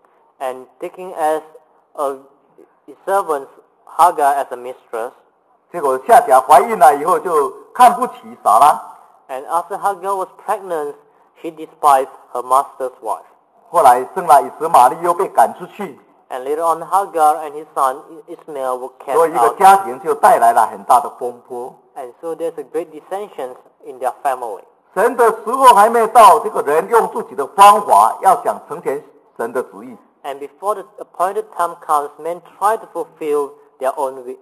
Speaker 2: and taking as a his servant Hagar as a mistress.
Speaker 1: 结果夏甲怀孕了以后就看不起撒拉，
Speaker 2: And after Hagar was pregnant, she despised her master's wife.
Speaker 1: 后来生了以实玛利又被赶出去，
Speaker 2: And later on, Hagar and his son Ismail were
Speaker 1: 所以
Speaker 2: cast
Speaker 1: 一个
Speaker 2: out.
Speaker 1: 家庭就带来了很大的风波。
Speaker 2: And so there's a great dissensions in their family.
Speaker 1: 神的时候还没到，这个人用自己的方法要想成全神的旨意，
Speaker 2: And before the appointed time comes, men try to fulfill their own wi-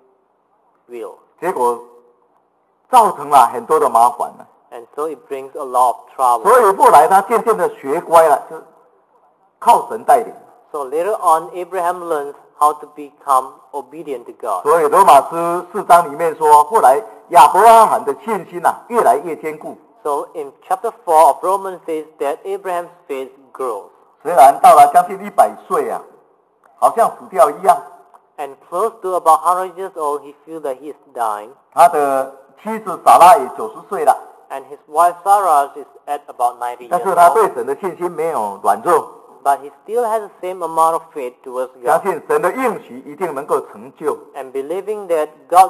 Speaker 2: will.
Speaker 1: 结果造成了很多的麻烦了。
Speaker 2: And so it brings a lot of trouble.
Speaker 1: 所以后来他渐渐的学乖了，就靠神带领。
Speaker 2: So later on, Abraham learns how to become obedient to God.
Speaker 1: 所以罗马书四章里面说，后来亚伯拉罕的信心啊，越来越坚固。
Speaker 2: So in chapter four of Romans says that Abraham's faith grows.
Speaker 1: 虽然到了将近一百岁啊，好像死掉一样。
Speaker 2: And close to about one hundred years old, he feels that he is dying.
Speaker 1: 他的妻子撒拉也九十岁了，
Speaker 2: And his wife Sarah is at about ninety
Speaker 1: 但
Speaker 2: years
Speaker 1: 是他
Speaker 2: old.
Speaker 1: 对神的信心没有软弱，
Speaker 2: But he still has the same amount of faith towards
Speaker 1: 相
Speaker 2: God.
Speaker 1: 信神的应许一定能够成就。
Speaker 2: And believing that God's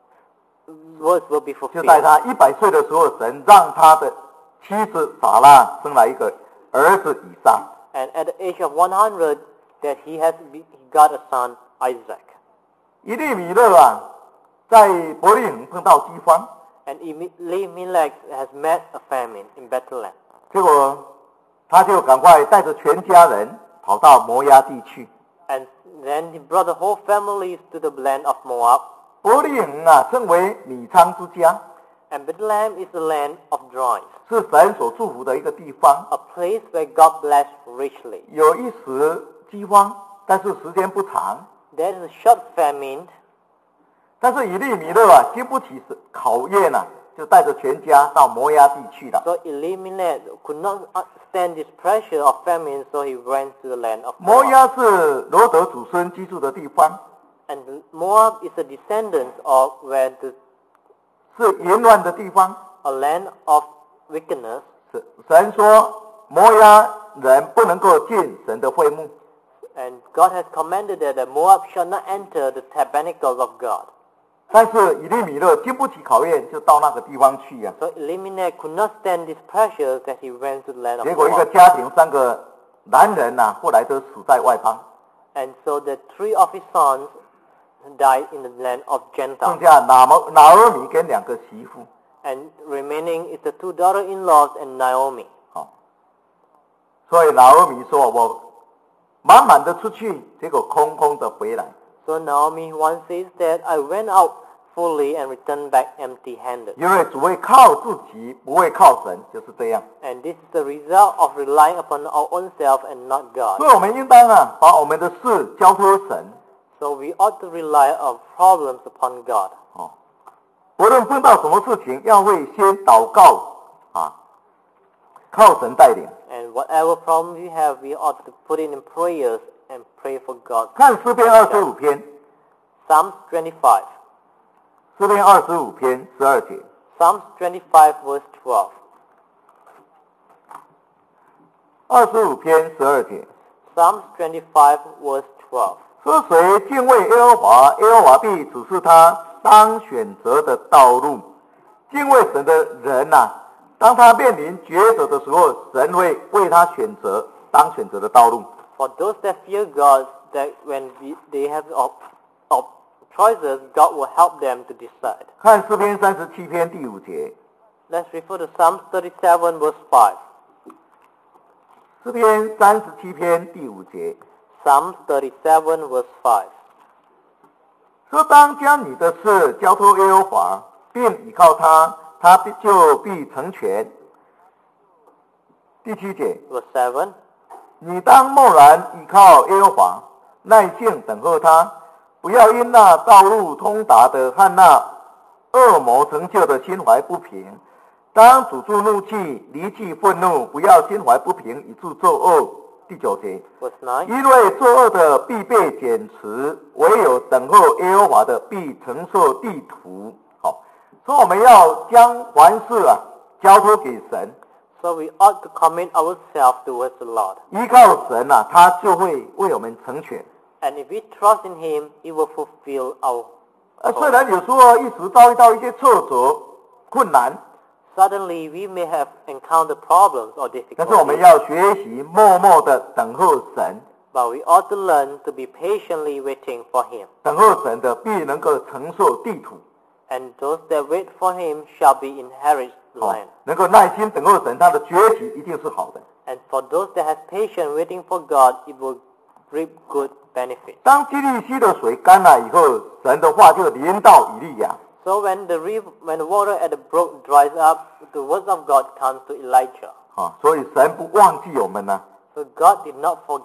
Speaker 2: words will be
Speaker 1: 就在
Speaker 2: fulfilled.
Speaker 1: 他一百岁的时候，神让他的妻子撒拉生了一个儿子以撒。
Speaker 2: And at the age of one hundred, that he has be, he got a son, Isaac.
Speaker 1: 以利米勒啊，在伯利恒碰到饥荒，
Speaker 2: And Elimelech has met a famine in Bethlehem.
Speaker 1: 结果他就赶快带着全家人跑到摩押地去。
Speaker 2: And then he brought the whole families to the land of Moab.
Speaker 1: 伯利恒啊，称为米仓之家，
Speaker 2: And Bethlehem is the land of drawings,
Speaker 1: 是神所祝福的一个地方。
Speaker 2: a place where God blessed richly.
Speaker 1: 有一时饥荒，但是时间不长。
Speaker 2: There is a short famine,
Speaker 1: 但是以利米勒啊，经不起考验啊，就带着全家到摩押地去了。
Speaker 2: so Elimelech could not stand this pressure of famine, so he went to the land of
Speaker 1: 摩
Speaker 2: Moab.
Speaker 1: 押是罗德祖孙居住的地方，
Speaker 2: And Moab is a descendant of where the
Speaker 1: 是淫乱的地方。
Speaker 2: a land of wickedness.
Speaker 1: 是神说摩押人不能够进神的会幕，
Speaker 2: And God has commanded that the Moab shall not enter the tabernacles of God.
Speaker 1: 但是以利米勒经不起考验，就到那个地方去啊。
Speaker 2: So Elimelech could not stand this pressure that he went to the land of
Speaker 1: 结果一个
Speaker 2: Moab.
Speaker 1: 家庭三个男人呐、啊，后来都死在外邦，
Speaker 2: And so the three of his sons died in the land of
Speaker 1: 剩
Speaker 2: Gentiles.
Speaker 1: 下拿摩拿俄米跟两个媳妇。
Speaker 2: And remaining is the two daughter-in-laws and Naomi.
Speaker 1: 好，所以拿俄米说：“我满满的出去，结果空空的回来。”
Speaker 2: So Naomi once says that I went out fully and returned back empty-handed.
Speaker 1: 因为只会靠自己，不会靠神，就是这样。
Speaker 2: And this is the result of relying upon our own self and not
Speaker 1: 所
Speaker 2: God.
Speaker 1: 以我们应当啊，把我们的事交托神。
Speaker 2: So we ought to rely our problems upon God.
Speaker 1: 哦，无论碰到什么事情，要会先祷告啊，靠神带领。
Speaker 2: And whatever problem we have, we ought to put it in prayers and pray for God.
Speaker 1: 看诗篇二十五篇，
Speaker 2: Psalms twenty-five.
Speaker 1: 诗篇二十五篇十二节。
Speaker 2: Psalms twenty-five verse twelve.
Speaker 1: 二十五篇十二节。
Speaker 2: Psalms twenty-five verse twelve.
Speaker 1: 说谁敬畏耶和华，耶和华必指示他当选择的道路。敬畏神的人呐、啊，当他面临抉择的时候，神会为他选择当选择的道路。
Speaker 2: For those that fear God, that when we, they have op, op choices, God will help them to decide.
Speaker 1: 看诗篇三十七篇第五节。
Speaker 2: Let's refer to Psalms thirty-seven verse five.
Speaker 1: 诗篇三十七篇第五节。
Speaker 2: Psalms thirty-seven verse five.
Speaker 1: 说当将你的事交托耶和华，并倚靠他，他必就必成全。第七节。
Speaker 2: Verse seven.
Speaker 1: 你当默然倚靠耶和华，耐性等候他，不要因那道路通达的和那恶谋成就的心怀不平。当止住怒气，离弃愤怒，不要心怀不平，以致作恶。第九节，
Speaker 2: Verse nine.
Speaker 1: 因为作恶的必被剪除，唯有等候耶和华的必承受地土。好，所以我们要将凡事啊交托给神。
Speaker 2: So we ought to commit ourselves towards the Lord.
Speaker 1: 依靠神啊，他就会为我们成全。
Speaker 2: And if we trust in Him, He will fulfill our
Speaker 1: 呃，虽然有时候一时遭遇到一些挫折、困难，
Speaker 2: Suddenly we may have encountered problems or
Speaker 1: 但是我们
Speaker 2: difficulties,
Speaker 1: 要学习默默的等候神，
Speaker 2: but we ought to learn to be patiently waiting for Him.
Speaker 1: 等候神的必能够承受地土。
Speaker 2: And those that wait for Him shall be inherit the
Speaker 1: 好
Speaker 2: land.
Speaker 1: 能够耐心等候神，他的崛起一定是好的。
Speaker 2: And for those that have patience waiting for God, it will reap good benefits.
Speaker 1: 当基利溪的水干了以后，神的话就临到以利亚。
Speaker 2: So when the river, when the water at the brook dries up, the words of God comes to Elijah.
Speaker 1: 啊，所以神不忘记我们呢、
Speaker 2: So God did not forget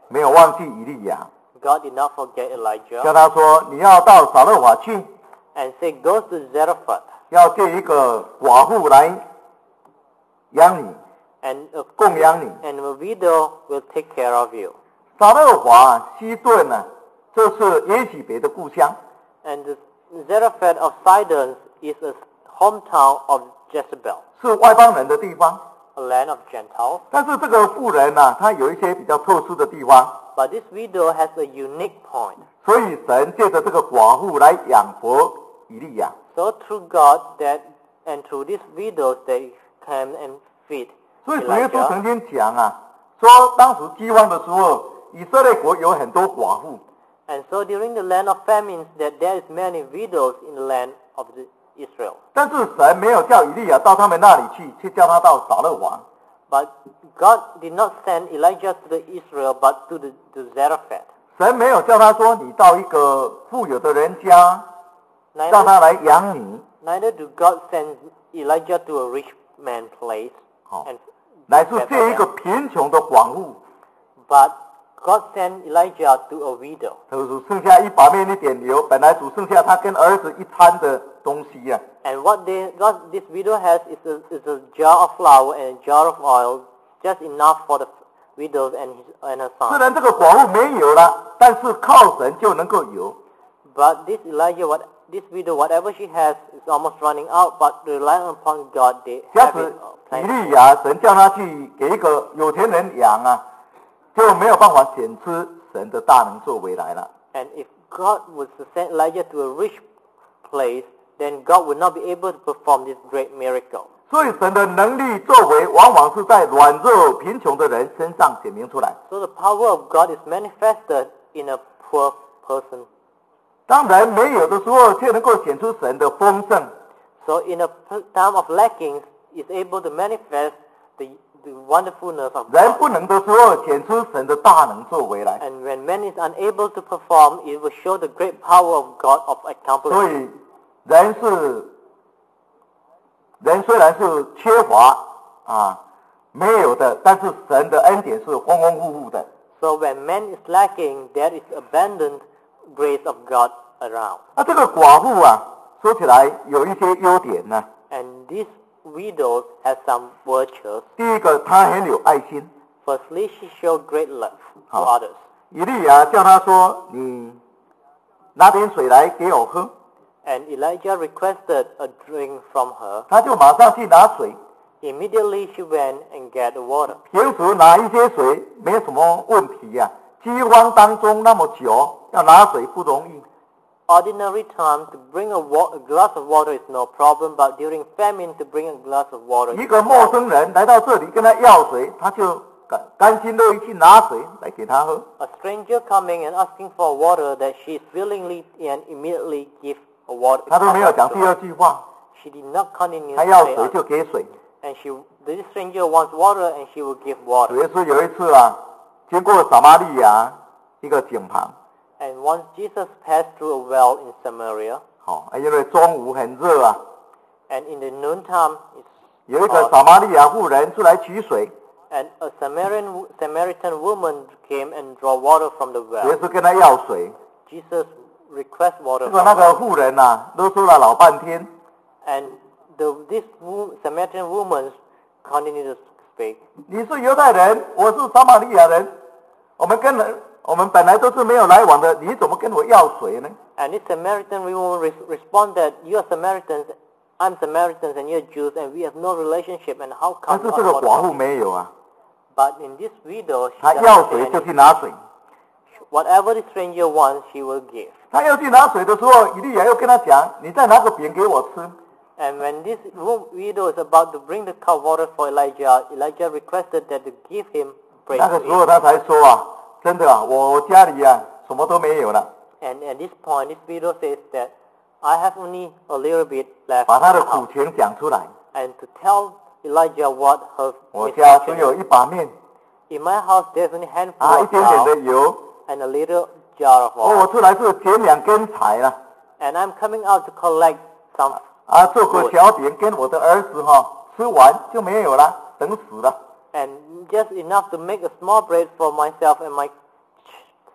Speaker 1: 没有忘记以利亚，
Speaker 2: God did not forget
Speaker 1: 叫
Speaker 2: Elijah
Speaker 1: 他说你要到撒勒法去，
Speaker 2: and said, go to Zarephath,
Speaker 1: 要借一个寡妇来养你，
Speaker 2: and a,
Speaker 1: 供养你。
Speaker 2: and a widow will take care of you.
Speaker 1: 撒勒法西顿呢，这是耶洗别的故乡，
Speaker 2: And the Zarephath of Sidon is a hometown of Jezebel,
Speaker 1: 是外邦人的地方。
Speaker 2: a land of Gentiles.
Speaker 1: 但是这个妇人呢，她有一些比较特殊的地方，
Speaker 2: But this widow has a unique point.
Speaker 1: 所以神借着这个寡妇来养活以利亚。
Speaker 2: So through God that and through these widows they came and feed
Speaker 1: 所以主耶稣
Speaker 2: Elijah.
Speaker 1: 曾经讲啊，说当时饥荒的时候，以色列国有很多寡妇，
Speaker 2: And so during the land of famines that there is many widows in the land of the Israel.
Speaker 1: 但是神没有叫以利亚到他们那里去，却叫他到撒勒法。
Speaker 2: But God did not send Elijah to the Israel but to the to Zarephath.
Speaker 1: 神没有叫他说你到一个富有的人家，让
Speaker 2: Neither,
Speaker 1: 他来养你，
Speaker 2: neither do God send Elijah to a rich man's place
Speaker 1: 好
Speaker 2: and
Speaker 1: 乃是
Speaker 2: care
Speaker 1: 借
Speaker 2: for
Speaker 1: 一个
Speaker 2: them.
Speaker 1: 贫穷的寡妇，
Speaker 2: But God sent Elijah to a widow.
Speaker 1: 他只剩下一把面一点油，本来只剩下他跟儿子一餐的东西啊。
Speaker 2: And what they, what this widow has is a, is a jar of flour and a jar of oil, just enough for the widow and his and her
Speaker 1: 虽
Speaker 2: son.
Speaker 1: 然这个寡妇没有了，但是靠神就能够有。
Speaker 2: But this Elijah, what this widow, whatever she has, is almost running out. But relying upon God, they
Speaker 1: 假
Speaker 2: have
Speaker 1: 使
Speaker 2: it. uh,
Speaker 1: 以
Speaker 2: plenty.
Speaker 1: 利亚神叫他去给一个有钱人养啊，就没有办法显出神的大能作为来了。
Speaker 2: And if God was to send Elijah to a rich place, then God would not be able to perform this great miracle.
Speaker 1: 所以神的能力作为，往往是在软弱贫穷的人身上显明出来。
Speaker 2: So the power of God is manifested in a poor person.
Speaker 1: 当人没有的时候，却能够显出神的丰盛。
Speaker 2: So in a p- time of lacking, is able to manifest the, the wonderfulness of
Speaker 1: 人
Speaker 2: God.
Speaker 1: 不能的时候，显出神的大能作为来。
Speaker 2: And when man is unable to perform, it will show the great power of God of
Speaker 1: 所
Speaker 2: accomplishment.
Speaker 1: 以人是人虽然是缺乏啊没有的，但是神的恩典是丰丰富富的。
Speaker 2: So when man is lacking, there is abundant grace of God around.
Speaker 1: 那这个寡妇啊，说起来有一些优点呢。
Speaker 2: And this widow has some virtues.
Speaker 1: 第一个，她很有爱心。
Speaker 2: Firstly, she showed great love to
Speaker 1: 好
Speaker 2: others.
Speaker 1: 以利亚叫她说：“你拿点水来给我喝。
Speaker 2: And Elijah requested a drink from her. ”
Speaker 1: 她就马上去拿水。
Speaker 2: Immediately she went and got the water.
Speaker 1: 平时拿一些水没什么问题呀、啊，饥荒当中那么久，要拿水不容易。
Speaker 2: Ordinary time to bring a, wa- a glass of water is no problem, but during famine to bring a glass of water
Speaker 1: 一
Speaker 2: is
Speaker 1: 个陌生人来到这里跟他要水，他就甘甘心乐意去拿水来给他喝。
Speaker 2: a stranger coming and asking for water that she is willingly and immediately give a water.
Speaker 1: 他都没有讲第二句话，
Speaker 2: She did not continue
Speaker 1: 他
Speaker 2: to
Speaker 1: 要
Speaker 2: say,
Speaker 1: 水
Speaker 2: uh,
Speaker 1: 就给水。
Speaker 2: and she, this stranger wants water and she will give
Speaker 1: 主
Speaker 2: water.
Speaker 1: 耶稣有一次啊，经过撒玛利亚一个井旁，
Speaker 2: And once Jesus passed through a well in Samaria,
Speaker 1: 好、因为中午很热啊，
Speaker 2: and in the noontime, it's
Speaker 1: 有一个撒玛利亚妇人出来取水，
Speaker 2: and a Samaritan Samaritan woman came and draw water from the
Speaker 1: 主耶
Speaker 2: well.
Speaker 1: 稣跟他要水，
Speaker 2: Jesus request water
Speaker 1: 结果
Speaker 2: from
Speaker 1: 那
Speaker 2: her.
Speaker 1: 个妇人呐、啊，啰嗦了老半天，
Speaker 2: And the, this wo- Samaritan woman continued to speak.
Speaker 1: 你是犹太人，我是撒玛利亚人，我们跟人我们本来都是没有来往的，你怎么跟我要水呢？
Speaker 2: And this Samaritan woman res- responded, "You are Samaritans, I'm Samaritans, and you're Jews, and we have no relationship. And how
Speaker 1: 但
Speaker 2: come?"
Speaker 1: 是这个
Speaker 2: what-
Speaker 1: 寡
Speaker 2: what-
Speaker 1: 妇没有啊，
Speaker 2: But in this widow, she
Speaker 1: 她
Speaker 2: doesn't
Speaker 1: 要
Speaker 2: say
Speaker 1: 水就
Speaker 2: anything.
Speaker 1: 去拿水。
Speaker 2: Whatever the stranger wants, she will give.
Speaker 1: 她要去拿水的时候，以利亚又跟她讲：“你再拿个饼给我吃。”
Speaker 2: And when this wo- widow is about to bring the cup of water for Elijah, Elijah requested that to give him bread
Speaker 1: 那个
Speaker 2: to
Speaker 1: 时候
Speaker 2: eat.
Speaker 1: 他才说啊，真的啊，我我家里啊什么都没有了，
Speaker 2: And at this point, this widow says that I have only a little bit left
Speaker 1: 把他的
Speaker 2: in the
Speaker 1: 苦
Speaker 2: house.
Speaker 1: 情讲出来。
Speaker 2: And to tell Elijah what her
Speaker 1: 我家只
Speaker 2: misfortune
Speaker 1: 有
Speaker 2: is.
Speaker 1: 一把面
Speaker 2: In my house, there's only a handful
Speaker 1: 啊，一
Speaker 2: of
Speaker 1: 点点
Speaker 2: flour
Speaker 1: 的油。
Speaker 2: and a little jar of
Speaker 1: 哦，
Speaker 2: oil.
Speaker 1: 我出来是捡两根柴了，
Speaker 2: And I'm coming out to collect some,
Speaker 1: 啊，做个小饼跟我的儿子哈、吃完就没有了，等死了。
Speaker 2: and just enough to make a small bread for myself and my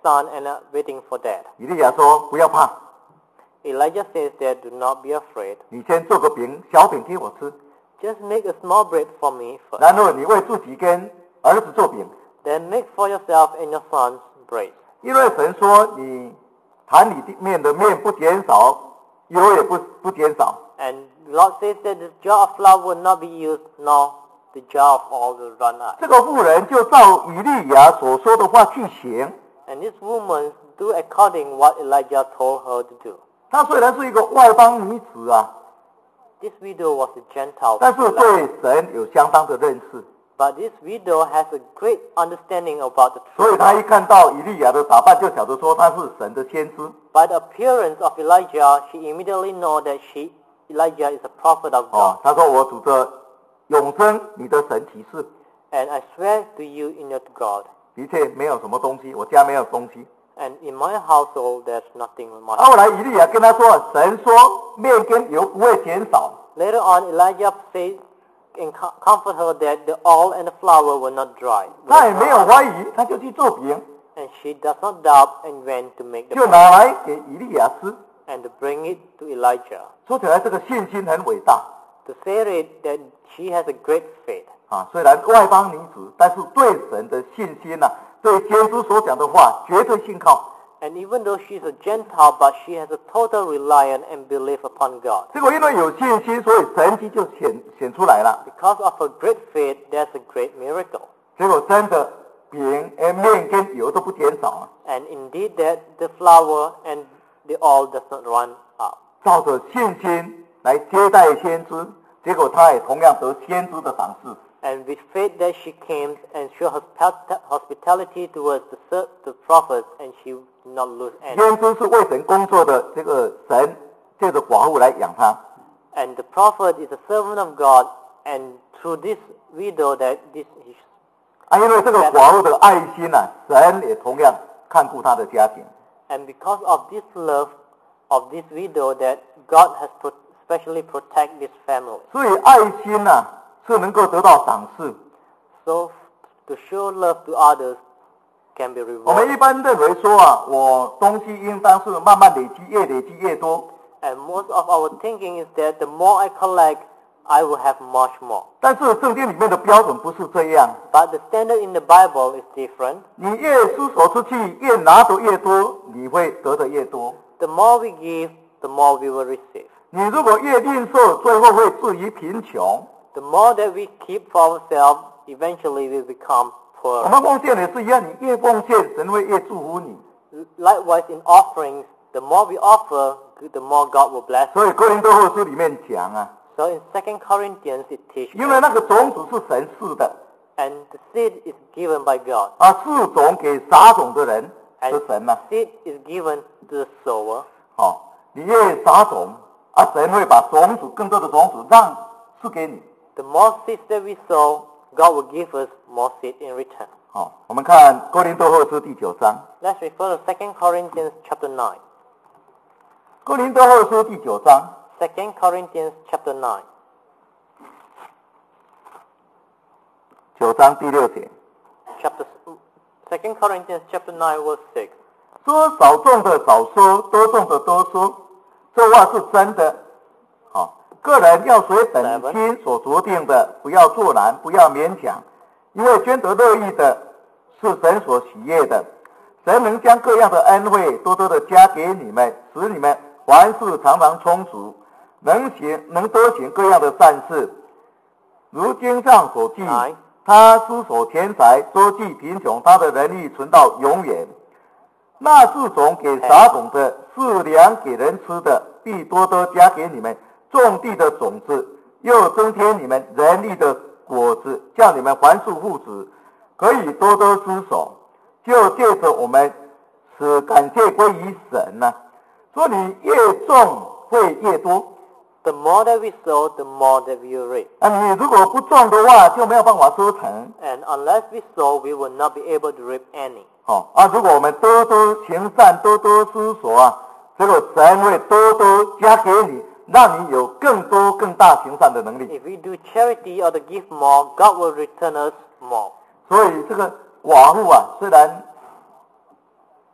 Speaker 2: son and are waiting for that.
Speaker 1: 以利亚说不要怕，
Speaker 2: Elijah says that do not be afraid.
Speaker 1: 你先做个饼，小饼给我吃，
Speaker 2: Just make a small bread for me first.
Speaker 1: 然后你为自己跟儿子做饼，
Speaker 2: Then make for yourself and your sons bread.
Speaker 1: 因为神说你坛里面的面不减少，油也不不减少。
Speaker 2: And Lord says that the jar of flour will not be used, nor the jar of oil will run out.
Speaker 1: 这个妇人就照以利亚所说的话去行。
Speaker 2: And this woman do according what Elijah told her to do.
Speaker 1: 她虽然是一个外邦女子啊，
Speaker 2: This widow was a Gentile,
Speaker 1: 但是对神有相当的认识，
Speaker 2: but this widow has a great understanding about the
Speaker 1: 所以
Speaker 2: truth.
Speaker 1: 她一看到以利亚的打扮，就晓得说他是神的先知。
Speaker 2: By the appearance of Elijah, she immediately know that she, Elijah is a prophet of
Speaker 1: 哦
Speaker 2: God.
Speaker 1: 她说我主着永生你的神启示，
Speaker 2: And I swear to you in your God.
Speaker 1: 的确没有什么东西，我家没有东西。
Speaker 2: And in my household, there's nothing much.
Speaker 1: 后来以利亚跟他说，神说面跟油不会减少。
Speaker 2: Later on, Elijah said and com- comfort her that the oil and the flour will not dry.
Speaker 1: 他也没有怀疑，他就去做饼，
Speaker 2: And she does not doubt and went to make the
Speaker 1: 就
Speaker 2: bread
Speaker 1: 拿来给以利亚吃。
Speaker 2: and to bring it to Elijah.
Speaker 1: 说起来，这个信心很伟大
Speaker 2: To say it that she has a great faith.
Speaker 1: 啊！虽然外邦女子，但是对神的信心呐、啊，对先知所讲的话绝对信靠。
Speaker 2: And even though she's a Gentile, but she has a total reliance and belief upon God.
Speaker 1: 结果因为有信心，所以神迹就显显出来了。
Speaker 2: Because of her great faith, there's a great miracle.
Speaker 1: 结果真的饼、呃面跟油都不减少啊！
Speaker 2: And indeed that the flour and the oil does not run out.
Speaker 1: 照着信心来接待先知，结果他也同样得先知的赏赐。
Speaker 2: And with faith that she came and showed hospi- hospitality towards the, ser- the prophets, and she did not lose any.
Speaker 1: 先知是为神工作的，这个神借着寡妇来养他。
Speaker 2: And the prophet is a servant of God, and through this widow that this is,
Speaker 1: 啊，因为这个寡妇的爱心啊，神也同样看顾他的家庭。
Speaker 2: and because of this love of this widow that God has pro- specially protect this family.
Speaker 1: 所以爱心啊是能够得到赏赐。
Speaker 2: So to show love to others can be
Speaker 1: 我们
Speaker 2: rewarded.
Speaker 1: 一般认为说啊，我东西应当是慢慢累积，越累积越多。
Speaker 2: And most of our thinking is that the more I collect, I will have much more.
Speaker 1: 但是圣经里面的标准不是这样，
Speaker 2: But the standard in the Bible is different.
Speaker 1: 你越施所出去，越拿得越多，你会得的越多。
Speaker 2: The more we give, the more we will receive.
Speaker 1: 你如果越吝啬，最后会至于贫穷。
Speaker 2: The more that we keep for ourselves, eventually we become
Speaker 1: 我
Speaker 2: poor.
Speaker 1: 们奉献也是一样，你越奉献，神会越祝福你。
Speaker 2: Likewise, in offerings, the more we offer, the more God will bless.
Speaker 1: 所以哥林多后书里面讲啊，
Speaker 2: So in Second Corinthians, it teaches,
Speaker 1: 因为那个种子是神赐的
Speaker 2: and the seed is given by God,
Speaker 1: 啊，赐种给撒种的人
Speaker 2: and
Speaker 1: 是神呐、
Speaker 2: seed is given to the sower.
Speaker 1: 哦，你越撒种啊，神会把种子更多的种子让赐给你。
Speaker 2: The more seeds that we sow, God will give us more seed in return.
Speaker 1: 好、哦，我们看哥林多后书第九章，
Speaker 2: Let's refer to Second Corinthians chapter nine.
Speaker 1: 哥林多后书第九章
Speaker 2: Second Corinthians chapter nine.
Speaker 1: 九章第六节，
Speaker 2: Chapter Second Corinthians chapter nine verse six.
Speaker 1: 说少种的少收，多种的多收，这话是真的。好、哦，个人要随本心所决定的，不要作难，不要勉强，因为捐得乐意的是神所喜悦的。神能将各样的恩惠多多的加给你们，使你们凡事常常充足，能行能多行各样的善事。如经上所记，他施所田财，周济贫穷，他的能力存到永远。那是种给撒种的，是粮给人吃的，必多多加给你们种地的种子，又增添你们人力的果子，叫你们凡事富足，可以多多施手。就借着我们使感谢归于神呢、啊，说你越种会越多。
Speaker 2: The more that we sow, the more that we will reap.
Speaker 1: 啊，你如果不种的话，就没有办法收成。
Speaker 2: And unless we sow, we will not be able to reap any.
Speaker 1: 好、哦、啊，如果我们多多行善，多多施所啊，这个神会多多加给你，让你有更多更大行善的能力。
Speaker 2: If we do charity or to give more, God will return us more.
Speaker 1: 所以这个寡妇啊，虽然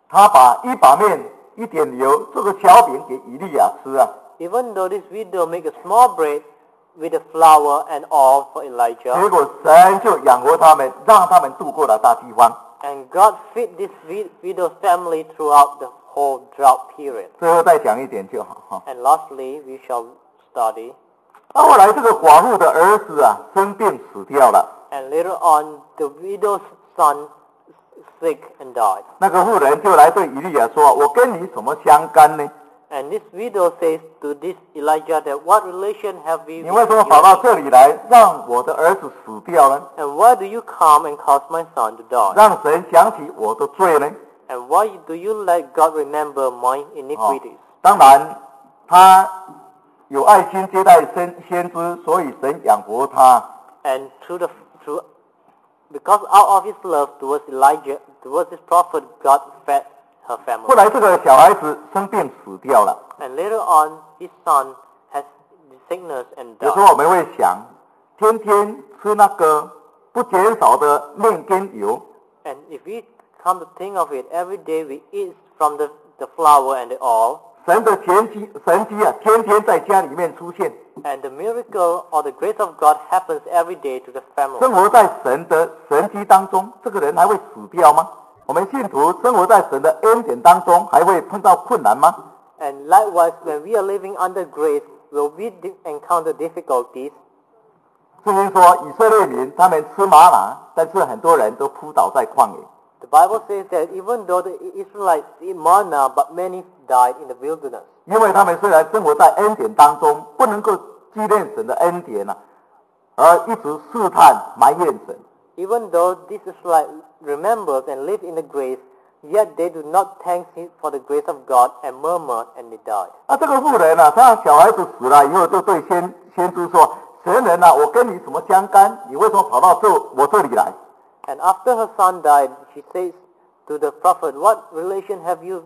Speaker 1: 他把一把面一点油做个小饼给以利亚吃啊。
Speaker 2: Even though this widow make a small bread with the flour and oil for
Speaker 1: 结
Speaker 2: Elijah,
Speaker 1: 果神就养活他们，让他们度过了大饥荒。
Speaker 2: and God fed this wi- widow's family throughout the whole drought period.
Speaker 1: 最后再讲一点就好哈。
Speaker 2: And lastly, we shall study,
Speaker 1: 那后来这个寡妇的儿子啊生病死掉了，
Speaker 2: and later on, the widow's son sick and died.
Speaker 1: 那个妇人就来对以利亚说：“我跟你什么相干呢？
Speaker 2: And this widow says to this Elijah that what relation have we
Speaker 1: 你为
Speaker 2: with
Speaker 1: 什么跑到
Speaker 2: you?
Speaker 1: 这里来，让我的儿子死掉呢？
Speaker 2: And why do you come and cause my son to die?
Speaker 1: 让神想起我的罪呢？”
Speaker 2: And why do you let God remember my
Speaker 1: 哦
Speaker 2: iniquities?
Speaker 1: 当然，他有爱心接待先先知，所以神养活他。
Speaker 2: And through the through because out of his love towards Elijah, towards his prophet, God fed her
Speaker 1: 后
Speaker 2: family.
Speaker 1: 来这个小孩子生病死掉了。
Speaker 2: And later on, his son has sickness and
Speaker 1: 有时候我
Speaker 2: died.
Speaker 1: 们会想，天天吃那个不减少的面跟油，
Speaker 2: And if we come to think of it, every day we eat from the, the flour and the oil,
Speaker 1: 神的神迹神迹啊，天天在家里面出现。
Speaker 2: and the miracle or the grace of God happens every day to the
Speaker 1: 生
Speaker 2: family.
Speaker 1: 活在神的神迹当中，这个人还会死掉吗？我们信徒生活在神的恩典当中，还会碰到困难吗？
Speaker 2: And likewise, when we are living under grace, will we di- encounter difficulties?
Speaker 1: 圣经说以色列民他们吃玛拿，但是很多人都扑倒在旷野。
Speaker 2: The Bible says that even though the Israelites eat manna, but many died in the wilderness.
Speaker 1: 因为他们虽然生活在恩典当中，不能够纪念神的恩典啊，而一直试探埋怨神。
Speaker 2: Even though these Israelites remembered and lived in the grace, yet they do not thank Him for the grace of God and murmured and they died.
Speaker 1: 那这个妇人啊，她小孩子死了以后，就对先先知说：“神人啊，我跟你什么相干？你为什么跑到这我这里来？”
Speaker 2: And after her son died, she says to the prophet, "What relation have you,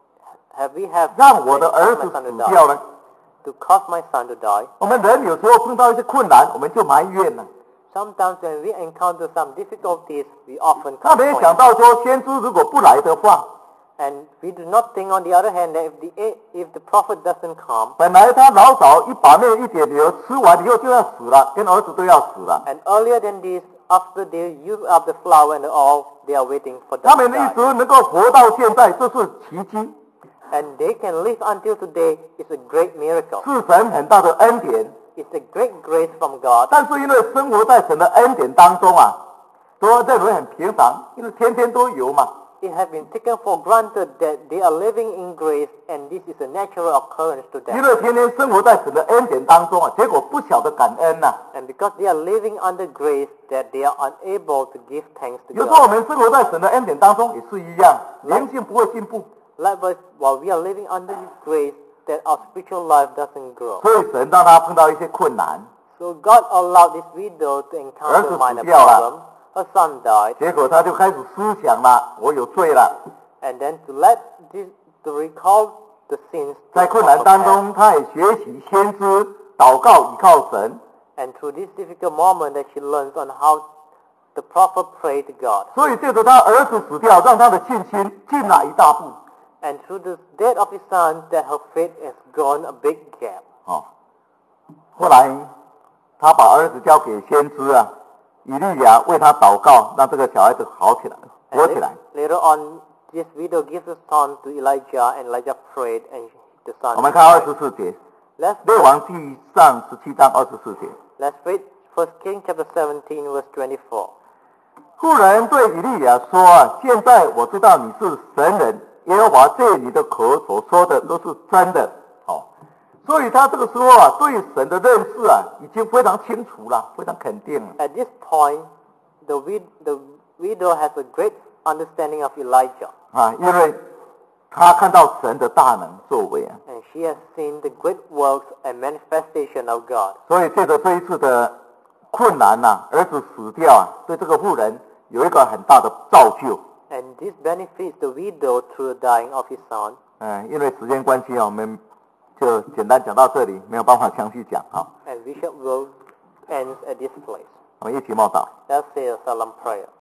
Speaker 2: have we have
Speaker 1: 让我的
Speaker 2: to
Speaker 1: 儿
Speaker 2: cause
Speaker 1: 子
Speaker 2: my son to
Speaker 1: 死
Speaker 2: die?
Speaker 1: 掉呢？
Speaker 2: To cause my son to die."
Speaker 1: 我们人有时候碰到一些困难，我们就埋怨了。
Speaker 2: Sometimes when we encounter some difficulties, we often
Speaker 1: 他没想
Speaker 2: complain.
Speaker 1: 到说，先知如果不来的话，
Speaker 2: And we do not think, on the other hand, that if the if the prophet doesn't come,
Speaker 1: 本来他老早一把面一点油吃完以后就要死了，跟儿子都要死了。
Speaker 2: and earlier than this, after they use up the flour and the oil, they are waiting for
Speaker 1: 他
Speaker 2: them
Speaker 1: 们
Speaker 2: to
Speaker 1: 一
Speaker 2: die.
Speaker 1: 直能够活到现在，这是奇迹，
Speaker 2: And they can live until today is a great miracle.
Speaker 1: 是神很大的恩典。
Speaker 2: It's a great grace from God.
Speaker 1: 但是因为生活在神的恩典当中啊，都认为很平常，因为天天都有嘛。
Speaker 2: It has been taken for granted that they are living in grace, and this is a natural occurrence to
Speaker 1: 因
Speaker 2: them.
Speaker 1: 为天天生活在神的恩典当中啊，结果不晓得感恩呐、
Speaker 2: And because they are living under grace, that they are unable to give thanks to
Speaker 1: 有时候我
Speaker 2: God.
Speaker 1: 们生活在神的恩典当中也是一样，灵性不会进步，
Speaker 2: Likewise, while we are living under His grace, that our spiritual life doesn't grow.
Speaker 1: 所以神让他碰到一些困难，
Speaker 2: So God allowed this widow to encounter
Speaker 1: 儿子死
Speaker 2: minor
Speaker 1: 掉了。
Speaker 2: problem. Her son died,
Speaker 1: 结果他就开始思想了，我有罪了。
Speaker 2: and then to let this to recall the sins. to
Speaker 1: 在困难
Speaker 2: her
Speaker 1: 当
Speaker 2: past.
Speaker 1: 中，他也学习先知祷告，依靠神。
Speaker 2: And through this difficult moment, that she learns on how the prophet prayed to God.
Speaker 1: 所以借着他儿子死掉，让他的信心进了一大步。
Speaker 2: And through the death of his son, that her faith has gone a big gap.
Speaker 1: 哦，后来他把儿子交给先知啊，以利亚为他祷告，让这个小孩子好起来，
Speaker 2: And
Speaker 1: 活起来。
Speaker 2: later on, this widow gives a son to Elijah, and Elijah prayed, and the son.
Speaker 1: 我们看二十四节，
Speaker 2: Let's
Speaker 1: 列王记上十七章二十四节。
Speaker 2: let's read First Kings chapter seventeen, verse twenty-four.
Speaker 1: 妇人对以利亚说啊，现在我知道你是神人，耶和华借你的口所说的都是真的。哦，所以他这个时候啊，对神的认识啊，已经非常清楚了，非常肯定了。
Speaker 2: At this point, the wid- the widow has a great understanding of Elijah,
Speaker 1: 啊，因为他看到神的大能作为啊，
Speaker 2: and she has seen the great works and manifestation of God.
Speaker 1: 所以借着这一次的困难呐、儿子死掉啊，对这个妇人有一个很大的造就。
Speaker 2: And this benefits the widow through the dying of his son.
Speaker 1: 嗯，因为时间关系啊，我们就简单讲到这里，没有办法详细讲啊。
Speaker 2: And Bishop will ends at this place.
Speaker 1: 我们一起默祷。
Speaker 2: Let's say a solemn prayer.